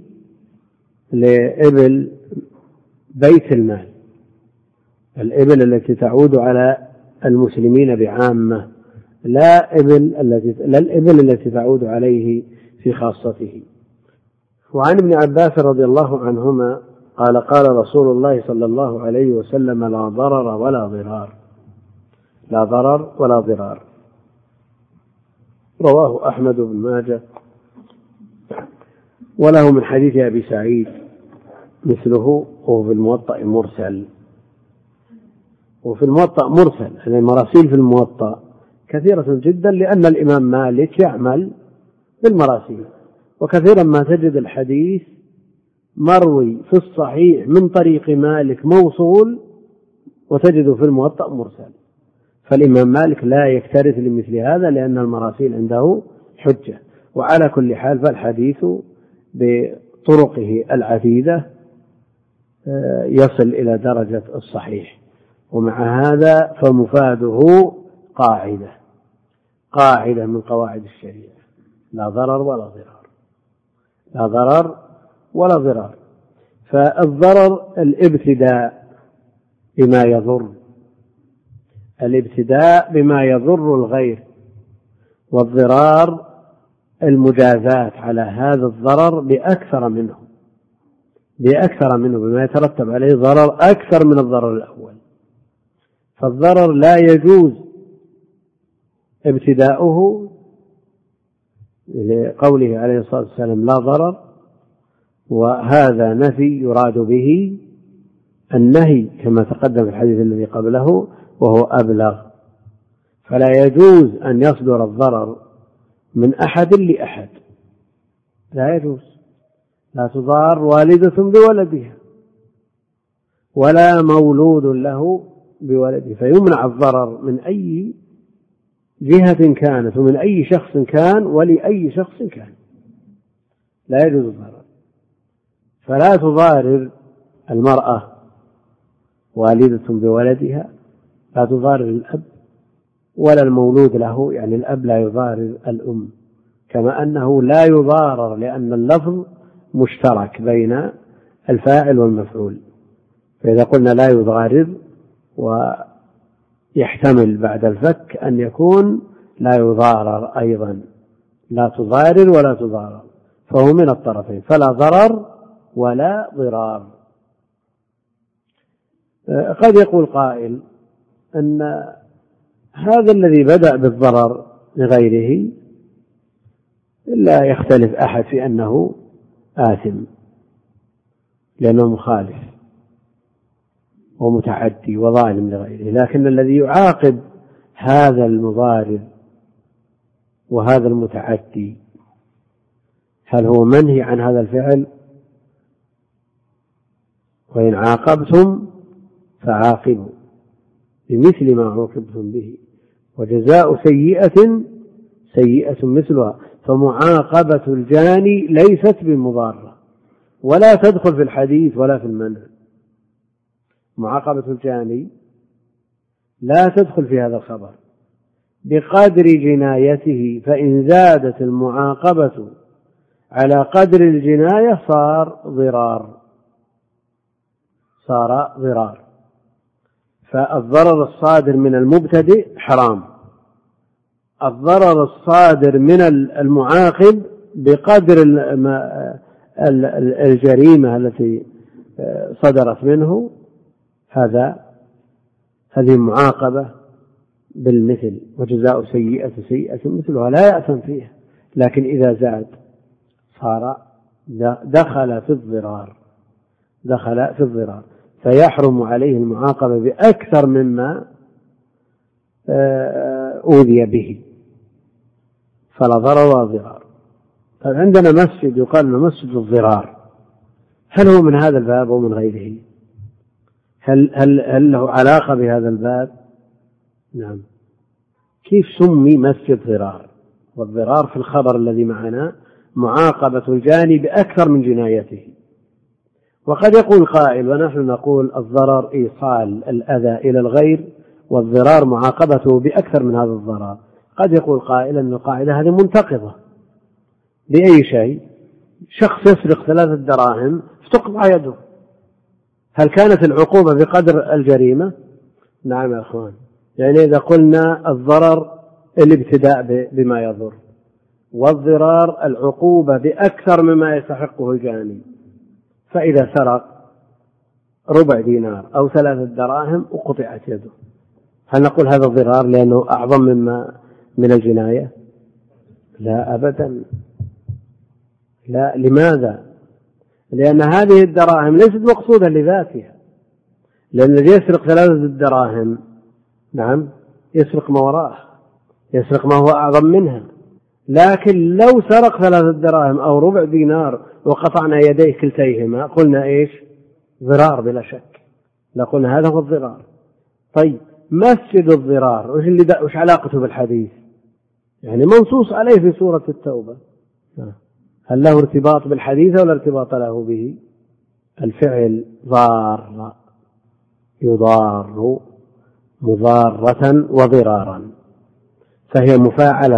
لإبل بيت المال، الإبل التي تعود على المسلمين بعامة، لا الإبل التي تعود عليه في خاصته. وعن ابن عباس رضي الله عنهما قال: قال رسول الله صلى الله عليه وسلم: لا ضرر ولا ضرار، لا ضرر ولا ضرار. رواه أحمد بن ماجه، وله من حديث أبي سعيد مثله، وهو في الموطأ مرسل. وفي الموطأ مرسل، يعني المراسيل في الموطأ كثيرة جدا، لأن الإمام مالك يعمل بالمراسيل، وكثيرا ما تجد الحديث مروي في الصحيح من طريق مالك موصول وتجد في الموطأ مرسل. فالإمام مالك لا يكترث لمثل هذا لأن المراسيل عنده حجة. وعلى كل حال فالحديث بطرقه العديدة يصل إلى درجة الصحيح. ومع هذا فمفاده قاعدة من قواعد الشريعة: لا ضرر ولا ضرار، لا ضرر ولا ضرار. فالضرر الابتداء بما يضر الغير، والضرار المجازات على هذا الضرر بأكثر منه بما يترتب عليه ضرر أكثر من الضرر الأول. فالضرر لا يجوز ابتداؤه لقوله عليه الصلاة والسلام: لا ضرر، وهذا نفي يراد به النهي كما تقدم في الحديث الذي قبله وهو أبلغ. فلا يجوز أن يصدر الضرر من أحد لأحد، لا يجوز. لا تضار والدة بولدها ولا مولود له بولده، فيمنع الضرر من أي جهة كانت ومن أي شخص كان ولأي شخص كان، لا يجوز الضرر. فلا تضارر المرأة والدة بولدها، لا تضارر الأب ولا المولود له، يعني الأب لا يضارر الأم، كما أنه لا يضارر لأن اللفظ مشترك بين الفاعل والمفعول. فإذا قلنا لا يضارر ويحتمل بعد الفك أن يكون لا يضارر أيضا، لا تضارر ولا تضارر، فهو من الطرفين، فلا ضرر ولا ضرار. قد يقول قائل أن هذا الذي بدأ بالضرر لغيره لا يختلف أحد في أنه آثم لأنه مخالف ومتعدي وظالم لغيره، لكن الذي يعاقب هذا المضارر وهذا المتعدي هل هو منهي عن هذا الفعل؟ وإن عاقبتم فعاقبوا بمثل ما عوقبتم به وجزاء سيئة سيئة مثلها. فمعاقبة الجاني ليست بمضارة ولا تدخل في الحديث ولا في المنع. معاقبة الجاني لا تدخل في هذا الخبر بقدر جنايته، فإن زادت المعاقبة على قدر الجناية صار ضرار. فالضرر الصادر من المبتدئ حرام، الضرر الصادر من المعاقب بقدر الجريمة التي صدرت منه هذه معاقبة بالمثل، وجزاء سيئة سيئة مثلها لا يأثم فيها. لكن إذا زاد صار دخل في الضرار، فيحرم عليه المعاقبة بأكثر مما أوذي به، فلا ضرر ولا ضرار. طيب عندنا مسجد يقال له مسجد الضرار، هل هو من هذا الباب أو من غيره؟ هل له علاقة بهذا الباب؟ نعم. كيف سمي مسجد ضرار؟ والضرار في الخبر الذي معنا معاقبة الجاني بأكثر من جنايته. وقد يقول قائل ونحن نقول الضرر إيصال الأذى إلى الغير، والضرار معاقبته بأكثر من هذا الضرر. قد يقول قائل أن القاعدة هذه منتقضة بأي شيء؟ شخص يسرق 3 دراهم فتقطع يده، هل كانت العقوبة بقدر الجريمة؟ نعم يا أخوان. يعني إذا قلنا الضرر الابتداء بما يضر، والضرار العقوبة بأكثر مما يستحقه الجاني، فإذا سرق 4 دينار أو 3 دراهم وقطعت يده، هل نقول هذا الضرار لأنه أعظم من الجناية؟ لا أبدا، لا. لماذا؟ لأن هذه الدراهم ليست مقصودة لذاتها، لأن الذي يسرق 3 دراهم نعم يسرق ما وراه، يسرق ما هو أعظم منها. لكن لو سرق 3 دراهم أو 4 دينار وقطعنا يديه كلتيهما قلنا إيش؟ ضرار بلا شك، لقلنا هذا هو الضرار. طيب مسجد الضرار وش علاقته بالحديث؟ يعني منصوص عليه في سورة التوبة، هل له ارتباط بالحديث ولا ارتباط له به؟ الفعل ضار يضار مضارة وضرارا، فهي مفاعلة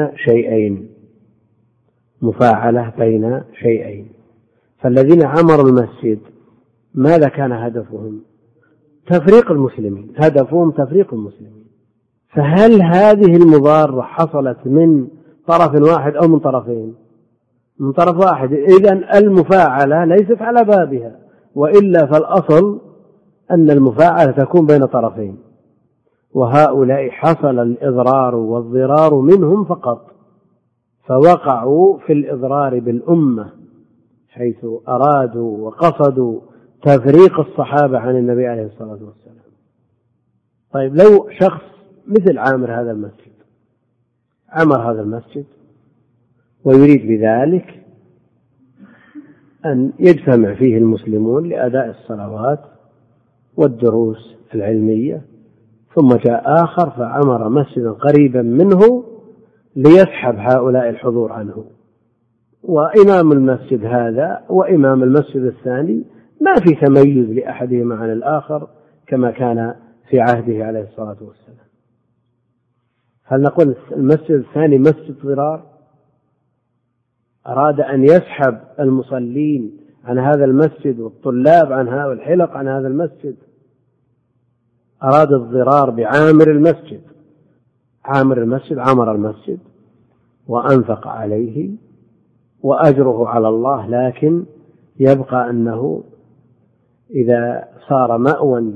بين شيئين. فالذين عمروا المسجد ماذا كان هدفهم؟ تفريق المسلمين، هدفهم تفريق المسلمين. فهل هذه المضارة حصلت من طرف واحد أو من طرفين؟ من طرف واحد. إذن المفاعلة ليست على بابها، وإلا فالأصل أن المفاعلة تكون بين طرفين، وهؤلاء حصل الإضرار والضرار منهم فقط، فوقعوا في الإضرار بالأمة حيث أرادوا وقصدوا تفريق الصحابة عن النبي عليه الصلاة والسلام. طيب لو شخص مثل عامر هذا المسجد عمر هذا المسجد ويريد بذلك أن يجتمع فيه المسلمون لأداء الصلوات والدروس العلمية، ثم جاء آخر فعمر مسجدا قريبا منه ليسحب هؤلاء الحضور عنه، وإمام المسجد هذا وإمام المسجد الثاني ما في تميز لأحدهما عن الآخر كما كان في عهده عليه الصلاة والسلام. هل نقول المسجد الثاني مسجد ضرار؟ أراد أن يسحب المصلين عن هذا المسجد والطلاب عن هذا الحلق عن هذا المسجد، أراد الضرار بعامر المسجد. عامر المسجد عمر المسجد وأنفق عليه وأجره على الله، لكن يبقى أنه إذا صار مأوى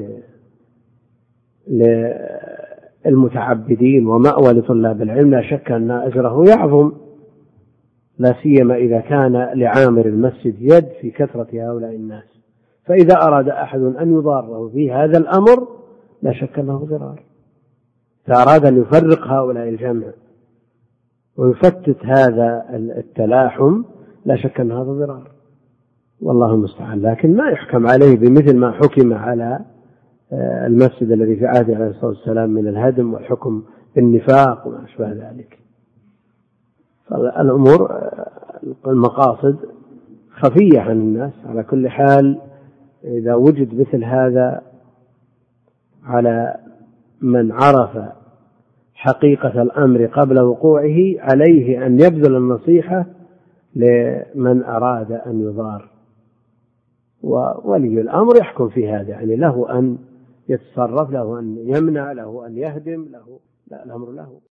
للمتعبدين ومأوى لطلاب العلم لا شك أن أجره يعظم، لا سيما إذا كان لعامر المسجد يد في كثرة هؤلاء الناس. فإذا أراد أحد أن يضاره في هذا الأمر لا شك أنه ضرار. إذا أراد أن يفرق هؤلاء الجمع ويفتت هذا التلاحم لا شك أن هذا ضرار، والله المستعان. لكن ما يحكم عليه بمثل ما حكم على المسجد الذي في عهده عليه الصلاة والسلام من الهدم والحكم بالنفاق وما أشبه ذلك. فالأمور المقاصد خفية عن الناس. على كل حال إذا وجد مثل هذا على من عرف حقيقة الأمر قبل وقوعه عليه أن يبذل النصيحة لمن أراد أن يضار، وولي الأمر يحكم في هذا، يعني له أن يتصرف، له أن يمنع، له أن يهدم، له لا، الأمر له.